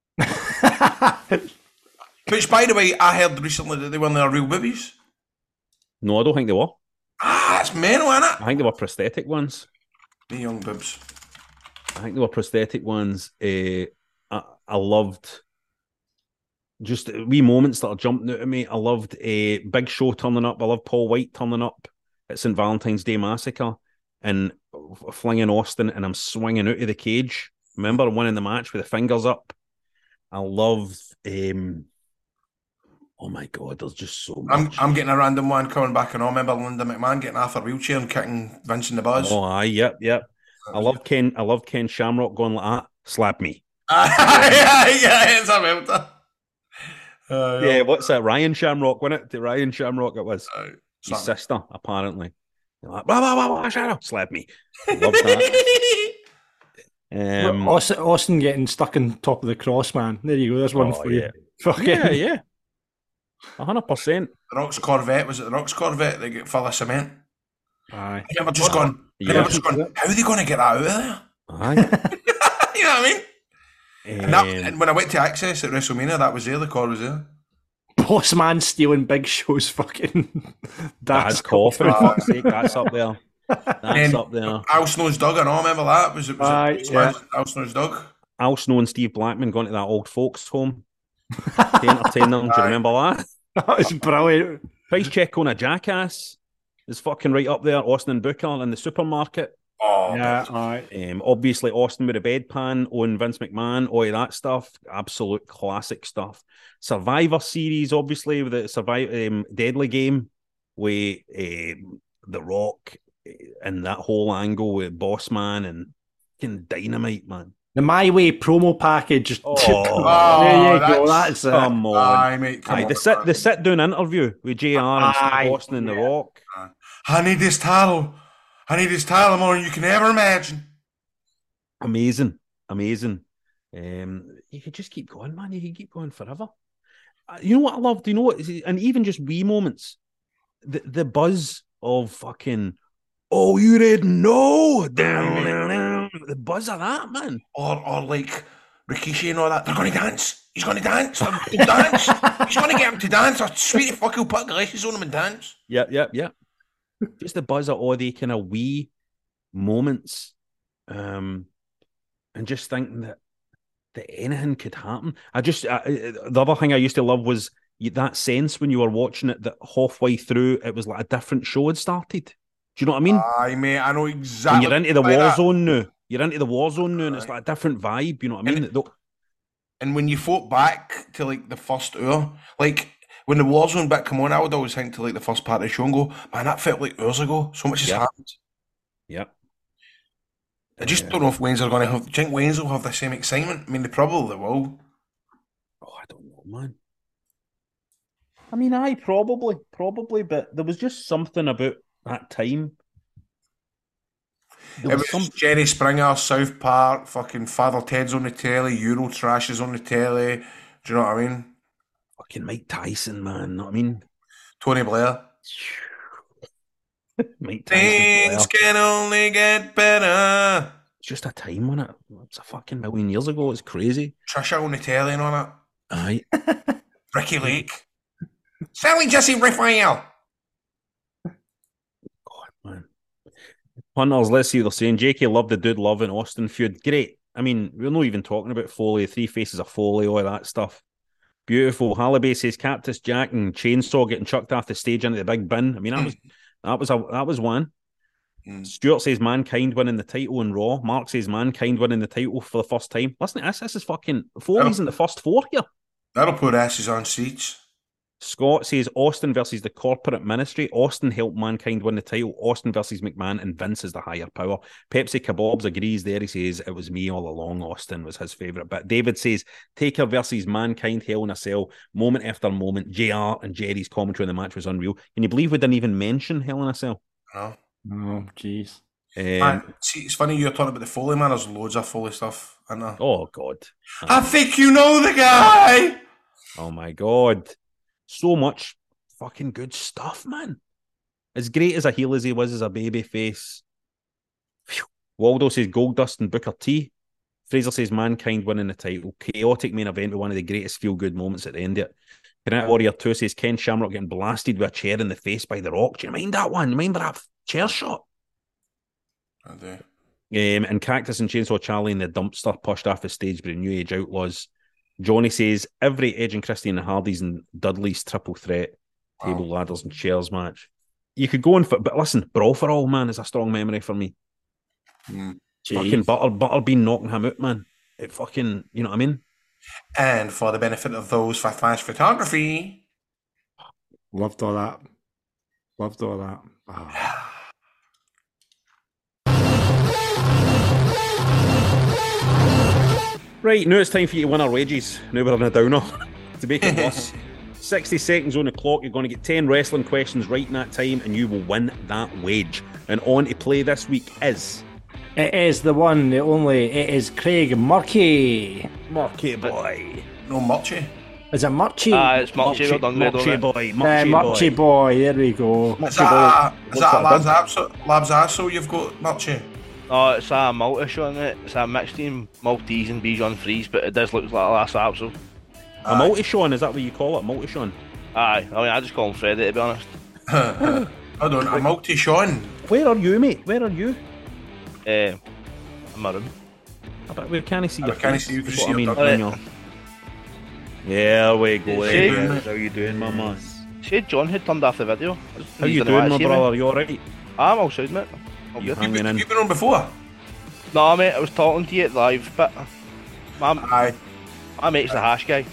Which, by the way, I heard recently that they weren't their real boobies. No, I don't think they were. Ah, it's mental, innit? I think they were prosthetic ones. Mae Young boobs. I think they were prosthetic ones. Uh, I, I loved just wee moments that are jumping out at me. I loved uh, Big Show turning up. I loved Paul White turning up at Saint Valentine's Day Massacre and flinging Austin, and I'm swinging out of the cage. Remember winning the match with the fingers up? I loved... Um, oh my God, there's just so much. I'm, I'm getting a random one coming back and I remember Linda McMahon getting off her wheelchair and kicking Vince in the buzz. Oh, aye, yep, yep. I love Ken. I love Ken Shamrock going like that. Slap me. yeah, yeah, it's a welter. Uh, Yeah, what's that? Ryan Shamrock, wasn't it? To Ryan Shamrock, it was Uh, his sister, apparently. Like, blah, blah, blah, blah, Shamrock, slap me. Love that. um, Austin, Austin getting stuck on top of the cross, man. There you go. There's one Oh, for yeah. you. Fucking yeah, yeah, a hundred percent. The Rock's Corvette, was it the Rock's Corvette they get full of cement? Aye. I remember just going, I Yeah. remember just going, how are they going to get that out of there? Aye. You know what I mean? And, that, Um, and when I went to Access at WrestleMania, that was there, the car was there. Boss man stealing Big Show's fucking Dad's coffin. For fuck's sake, that's up there. That's And up there. Al Snow's Doug, I know, I remember that. Was it, was Aye, it yeah. Al Snow's Doug? Al Snow and Steve Blackman going to that old folks' home to entertain them. Do you Aye. remember that? That was brilliant. Price check on a jackass is fucking right up there. Austin and Booker in the supermarket. Oh, Yeah, aye. Um, obviously, Austin with a bedpan on Vince McMahon, all of that stuff. Absolute classic stuff. Survivor Series, obviously, with the survive um, Deadly Game with um, The Rock uh, and that whole angle with Boss Man and fucking Dynamite, man. The My Way promo package. Oh, there you go. that's- That's it. Come on. Aye, mate, come Aye, on. the sit the sit down interview with J R and Aye. Steve Austin and The Rock. I need this title. I need this title more than you can ever imagine. Amazing, amazing. Um, you could just keep going, man. You could keep going forever. Uh, You know what I love? Do you know what? And even just wee moments, the the buzz of fucking. Oh, you didn't know? Down, down, down. The buzz of that, man. Or, or like Rikishi and all that. They're going to dance. He's going to dance. They'll they'll dance. He's going to get him to dance. Or sweetie fuck, he'll put glasses on him and dance. Yep, yep, yep. Just the buzz of all the kind of wee moments, um, and just thinking that that anything could happen. I just uh, the other thing I used to love was that sense when you were watching it that halfway through it was like a different show had started. Do you know what I mean? Aye, mate, I know When exactly. you're into the like war that. zone now, you're into the war zone now, and it's Aye. like a different vibe. You know what I mean? And- That- And when you thought back to like the first hour, like when the Warzone bit come on, I would always think to like the first part of the show and go, man, that felt like hours ago. So much has Yeah. happened. Yep. I just don't know if Wayne's are going to have. Do you think Wayne's will have the same excitement? I mean, they probably will. Oh, I don't know, man. I mean, I probably, probably, but there was just something about that time. There It was was some, Jerry Springer, South Park, fucking Father Ted's on the telly, Euro Trash is on the telly. Do you know what I mean? fucking Mike Tyson, man. Know what I mean? Tony Blair. Mike Tyson. Things Blair. can only get better. It's just a time, wasn't it? It's a fucking million years ago. It's crazy. Trisha on the telly and all that. Aye. Ricky Lake. Sally Jesse Raphael. God, man. Punters, let's see what they're saying. J K loved the Dude Love and Austin feud. Great. I mean, we're not even talking about Foley, Three Faces of Foley, all that stuff. Beautiful. Halliday says Cactus Jack and Chainsaw getting chucked off the stage into the big bin. I mean, that was that was a that was one. Mm. Stuart says Mankind winning the title in Raw. Mark says Mankind winning the title for the first time. Listen to this. This is fucking Foley's in the first four here. That'll put asses on seats. Scott says Austin versus the corporate ministry. Austin helped Mankind win the title. Austin versus McMahon, and Vince is the higher power. Pepsi Kebabs agrees there. He says it was me all along. Austin was his favourite. But David says Taker versus Mankind, Hell in a Cell, moment after moment. J R and Jerry's commentary on the match was unreal. Can you believe we didn't even mention Hell in a Cell? No. Oh, jeez. Um, Man, see, it's funny you're talking about the Foley, man. There's loads of Foley stuff in there. oh God. I think you know the guy. Oh my God. So much fucking good stuff, man. As great as a heel as he was as a baby face. Phew. Waldo says Goldust and Booker T. Fraser says Mankind winning the title. Chaotic main event with one of the greatest feel-good moments at the end of it. Pinata Warrior two says Ken Shamrock getting blasted with a chair in the face by The Rock. Do you mind that one? Remember that chair shot? I do. Um, and Cactus and Chainsaw Charlie in the dumpster pushed off the stage by the New Age Outlaws. Johnny says every Edge and Christian and Hardys and Dudley's triple threat, table, Wow. ladders and chairs match. You could go on for, but listen, Brawl for All, man, is a strong memory for me. Mm. Fucking Butter, Butterbean knocking him out, man. It fucking, you know what I mean? And for the benefit of those for flash photography, Loved all that. Loved all that. Ah. Right, now it's time for you to win our wages. Now we're on a downer. To make it worse, sixty seconds on the clock. You're going to get ten wrestling questions right in that time, and you will win that wage. And on to play this week is... It is the one, the only. It is Craig Murky. Murky boy. no Murchie. Is it Murchie? Ah, it's Murchie. Well done, Murchie Murchie boy. Uh, Murchie Murchie boy. boy. There we go. Is Murchie that, boy. a, is What's that a that Labs, done? Apso, Labs Asso you've got, Murchie? No, it's a multi-shot, it. It's a mixed team, Maltese and Bichon Frise, but it does look like a last Apso. A multi-shon, is that what you call it? Multi-shon? Aye, I mean, I just call him Freddy, to be honest. I don't a multi Sean. Where are you, mate? Where are you? Uh, I'm a room. I bet we can't see I your can't face. see you, That's just what I see mean. your when you're- Yeah, there we go. See? There. How you doing, mama? See, John had turned off the video. How you doing, my brother? You alright? I'm all good, mate. All You good. hanging You've in? been on before? No, mate, I was talking to you at live, but my, Aye. my mate's the hash guy.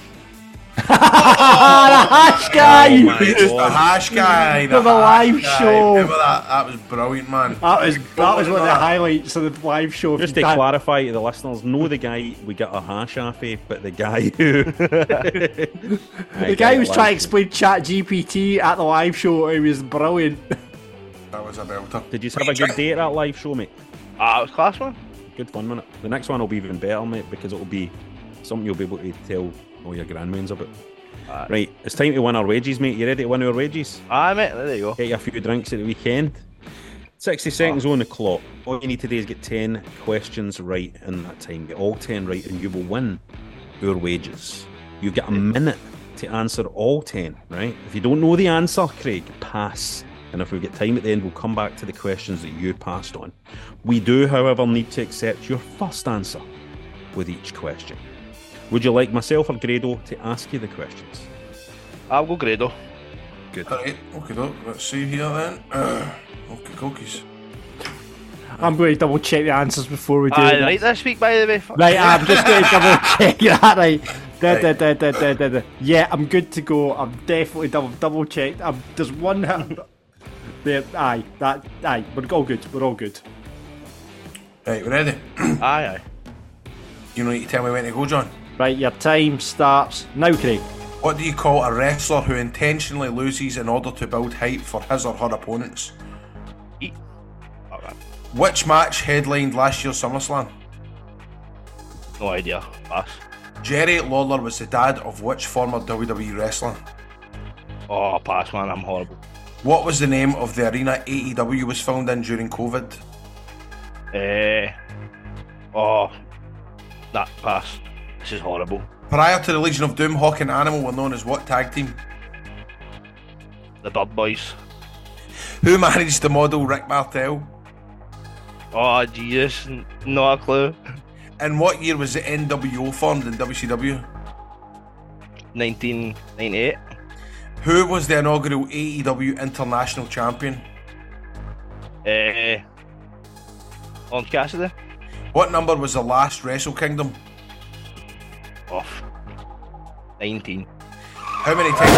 Ah, the hash guy! Oh my It's the God. hash guy. For the hash live guy. show. Remember that? That was brilliant, man. That was that was one of the highlights of the live show. Just to That- clarify to the listeners, no the guy we got a hash off of, but the guy who... the guy who was trying to explain Chat G P T at the live show. It was brilliant. That was a belter. Did you have a good day at that live show, mate? Ah, it was class, man. Good fun, wasn't it? The next one will be even better, mate, because it'll be something you'll be able to tell all your grandmans about. Aye. Right, it's time to win our wages, mate. You ready to win our wages? Aye, mate, there you go. Get you a few drinks at the weekend. sixty seconds on the clock. All you need to do is get ten questions right in that time. Get all ten right and you will win your wages. You get a minute to answer all ten, right? If you don't know the answer, Craig, pass. And if we get time at the end, we'll come back to the questions that you passed on. We do, however, need to accept your first answer with each question. Would you like myself or Grado to ask you the questions? I'll go Grado. Good. Alright, okay, look, let's see here then. Uh, okay, cookies. I'm going to double check the answers before we do Aye, it. right this week, by the way. Fuck. Right, I'm just going to double check that. Right, da, da, Right. da, da, da, da, da. Yeah, I'm good to go. I'm definitely double double checked. I'm, there's one hit. There, aye, that, aye. We're all good. We're all good. Right, we ready? Aye, aye. You need to tell me when to go, John. Right, your time starts now, Craig. What do you call a wrestler who intentionally loses in order to build hype for his or her opponents? Eat. Alright. Which match headlined last year's SummerSlam? No idea. Pass. Jerry Lawler was the dad of which former W W E wrestler? Oh, pass, man. I'm horrible. What was the name of the arena A E W was filmed in during COVID? Eh. Oh. That pass. This is horrible. Prior to the Legion of Doom, Hawk and Animal were known as what tag team? The Bird Boys. Who managed the model Rick Martel? Oh, Jesus. N- Not a clue. In what year was the N W O formed in W C W? nineteen ninety-eight. Who was the inaugural A E W International Champion? Eh. Orange Cassidy. What number was the last Wrestle Kingdom? Off. nineteen. How many times?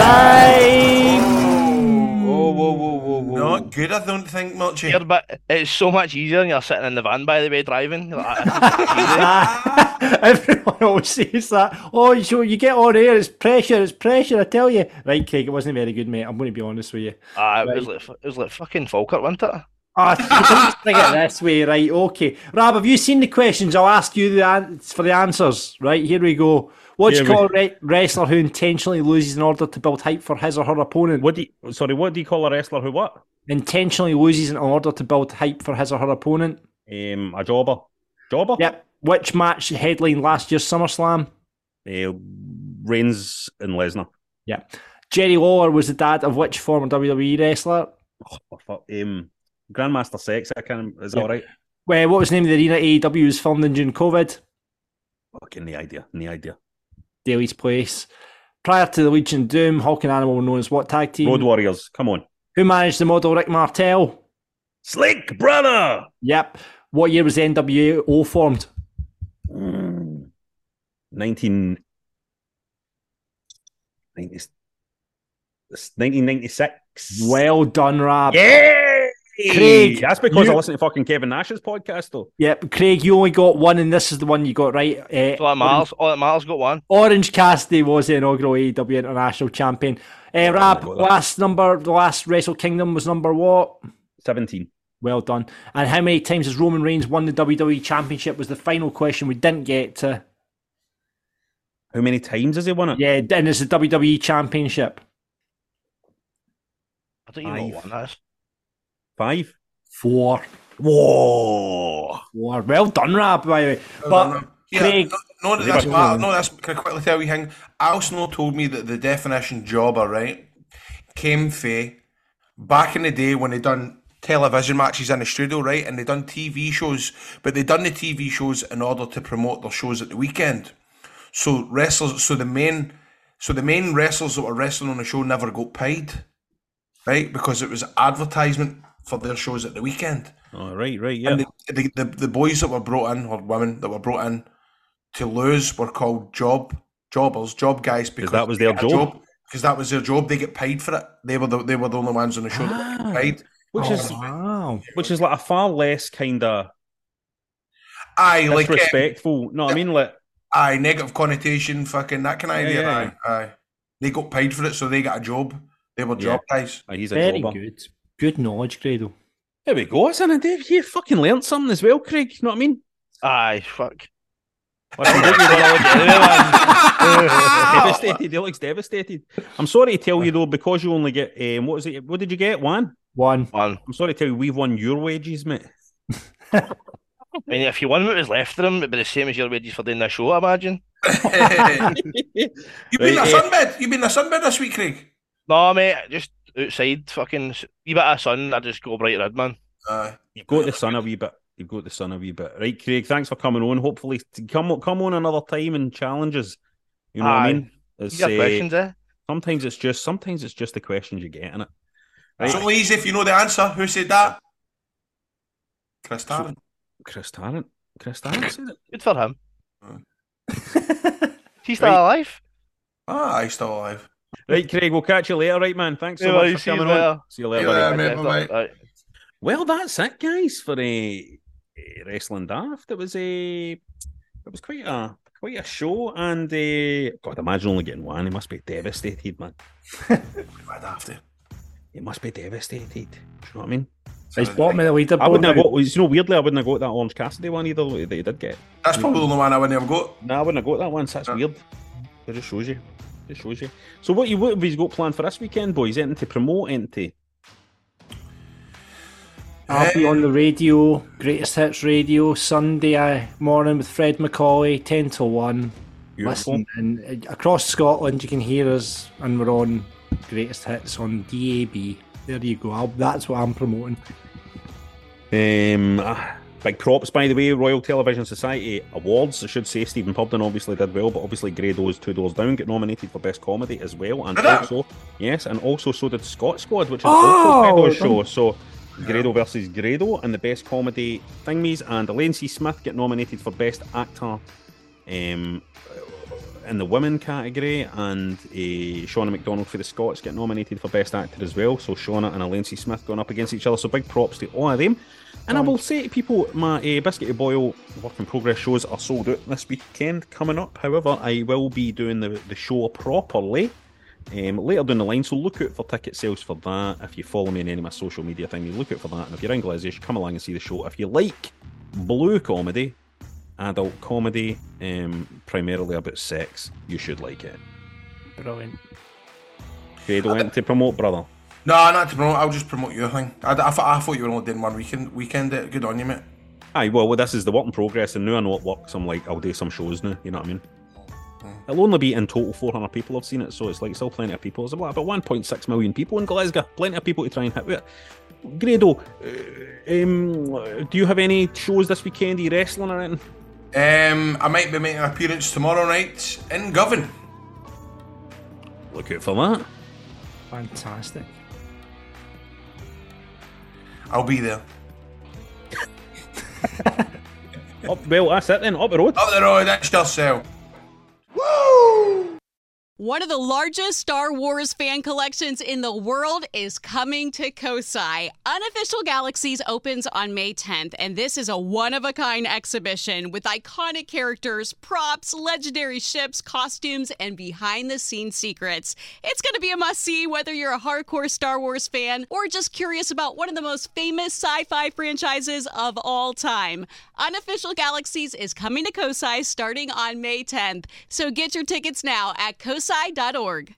Whoa, whoa, whoa, whoa, whoa. Not good, I don't think, Murchie. Here, but it's so much easier when you're sitting in the van, by the way, driving. You're like, "Ah, this is easy." Everyone always says that. Oh, so you get on air, it's pressure, it's pressure, I tell you. Right, Craig, it wasn't very good, mate. I'm going to be honest with you. Ah, it was like it was like fucking Falkirk, wasn't it? Ah, oh, bring it this way, right? Okay, Rab, have you seen the questions? I'll ask you the an- for the answers. Right, here we go. What do you Yeah, call a re- wrestler who intentionally loses in order to build hype for his or her opponent? What do you, sorry, what do you call a wrestler who what? Intentionally loses in order to build hype for his or her opponent. Um, a jobber. Jobber? Yep. Which match headlined last year's SummerSlam? Uh, Reigns and Lesnar. Yep. Jerry Lawler was the dad of which former W W E wrestler? Oh, fuck. Um, Grandmaster Sex, I can't. Is that Yep. all right? Well, what was the name of the arena A E W was filmed in during COVID? Fucking no idea. No idea. Daly's Place. Prior to the Legion of Doom, Hulk and Animal were known as what tag team? Road Warriors. Come on. Who managed the model Rick Martel? Slick brother. Yep. What year was the N W O formed? Mm. nineteen ninety-six. Well done, Rab. Yay! Craig, That's because you- I listened to fucking Kevin Nash's podcast, though. Yep. Craig, you only got one, and this is the one you got right. Uh, All that matters. All that matters got one. Orange Cassidy was the inaugural A E W International Champion. Uh, Rab, got that. last number, the last Wrestle Kingdom was number what? seventeen. Well done. And how many times has Roman Reigns won the W W E Championship was the final question we didn't get to. How many times has he won it? Yeah, and it's the W W E Championship. I don't even know Five. what one that is. Five. Four. Whoa. Four. Well done, Rab, by the way. Well But, done, Rab. Yeah, Craig, no, no, They that's were- part, no, that's, can I quickly tell you thing? Al Snow told me that the definition jobber, right, came from back in the day when they done television matches in the studio, right, and they done T V shows, but they done the T V shows in order to promote their shows at the weekend. So wrestlers, so the main, so the main wrestlers that were wrestling on the show never got paid, right, because it was advertisement for their shows at the weekend. Oh, right, right, yeah. And the, the, the, the boys that were brought in, or women that were brought in to lose, were called job jobbers, job guys, because that was they their get a job? Because that was their job. They get paid for it. They were the, they were the only ones on the show that Ah. got paid. Which is wow. which is like a far less kind of Aye, like uh, disrespectful. No, I mean like aye, negative connotation, fucking that kind of Yeah, idea. yeah, Aye, aye. They got paid for it, so they got a job. They were Yeah. job guys. ah, he's a Very jobber. good. Good knowledge, Grado. There we go, isn't it, Dave? You fucking learnt something as well, Craig. You know what I mean? Aye, fuck. Listen, don't you worry about it, man. Devastated. He looks devastated. I'm sorry to tell you though, because you only get um, what was it? What did you get? One. One. One. I'm sorry to tell you, we've won your wages, mate. I mean, if you won what was left of him, it'd be the same as your wages for doing this show, I imagine. You've been Right, a eh, sunbed. You've been a sunbed this week, Craig. No, mate, just outside, fucking wee bit of sun, I just go bright red, man. Aye. You've got the sun a wee bit. You've got the sun a wee bit. Right, Craig, thanks for coming on. Hopefully, to come come on another time and challenges. You know what I Aye. mean? It's, You got uh, questions, eh? sometimes it's just sometimes it's just the questions you get in it. Right. It's only easy if you know the answer. Who said that? Chris Tarrant. Chris Tarrant. Chris Tarrant said it. Good for him. He's still Right. alive? Ah, he's still alive. Right, Craig, we'll catch you later, right, man? Thanks so Yeah, much well, for see you coming on. later. See you later, See you buddy. later, mate. Right, bye-bye. right. Well, that's it, guys, for a uh, wrestling daft. It was a, it was quite a quite a show, and uh, God, imagine only getting one. He must be devastated, man. I'd have to. He must be devastated. Do you know what I mean? It's bottom of the leaderboard. I wouldn't have now. got. You know, weirdly, I wouldn't have got that Orange Cassidy one either. That he did get. That's probably the only one I wouldn't have got. No, I wouldn't have got that one. So that's Yeah. weird. It just shows you. It shows you. So, what you what have you got planned for this weekend, boys? Anything to promote? Anything? I'll be on the radio, Greatest Hits Radio, Sunday uh, morning with Fred McCauley, ten to one. Beautiful. Listen, and uh, across Scotland you can hear us, and we're on Greatest Hits on D A B. There you go. I'll, that's what I'm promoting. Um, ah, big props, by the way, Royal Television Society Awards. I should say Stephen Purden obviously did well, but obviously Grado's Two Doors Down get nominated for Best Comedy as well, and Did it? also yes, and also so did Scott Squad, which is Oh, also Grado's show. done. So Grado versus Grado and the Best Comedy thingies, and Elaine C. Smith get nominated for Best Actor. Um. In the women category, and uh, Shauna McDonald for the Scots get nominated for Best Actor as well. So Shauna and Elaine C. Smith going up against each other. So big props to all of them. And I will say to people, my uh, Biscuit to Boil work in progress shows are sold out this weekend coming up. However, I will be doing the, the show properly um, later down the line. So look out for ticket sales for that. If you follow me on any of my social media thing, you look out for that. And if you're in Glasgow, you should come along and see the show. If you like blue comedy, adult comedy, um, primarily about sex, you should like it. Brilliant. Grado went to promote, brother. No, not to promote. I'll just promote your thing. I, I, thought, I thought you were only doing one weekend. Weekend. It. Good on you, mate. Aye, well, well, this is the work in progress, and now I know it works. I'm like, I'll do some shows now. You know what I mean? Mm. It'll only be in total four hundred people have seen it, so it's like still plenty of people. There's about one point six million people in Glasgow. Plenty of people to try and hit with it. Grado, uh, um, do you have any shows this weekend? Are you wrestling or anything? Um, I might be making an appearance tomorrow night in Govan. Look out for that. Fantastic. I'll be there. Up, well, that's it then. Up the road. Up the road, that's yourself. One of the largest Star Wars fan collections in the world is coming to Kosai. Unofficial Galaxies opens on May tenth, and this is a one-of-a-kind exhibition with iconic characters, props, legendary ships, costumes, and behind-the-scenes secrets. It's going to be a must-see whether you're a hardcore Star Wars fan or just curious about one of the most famous sci-fi franchises of all time. Unofficial Galaxies is coming to Kosai starting on May tenth, so get your tickets now at kosai dot org.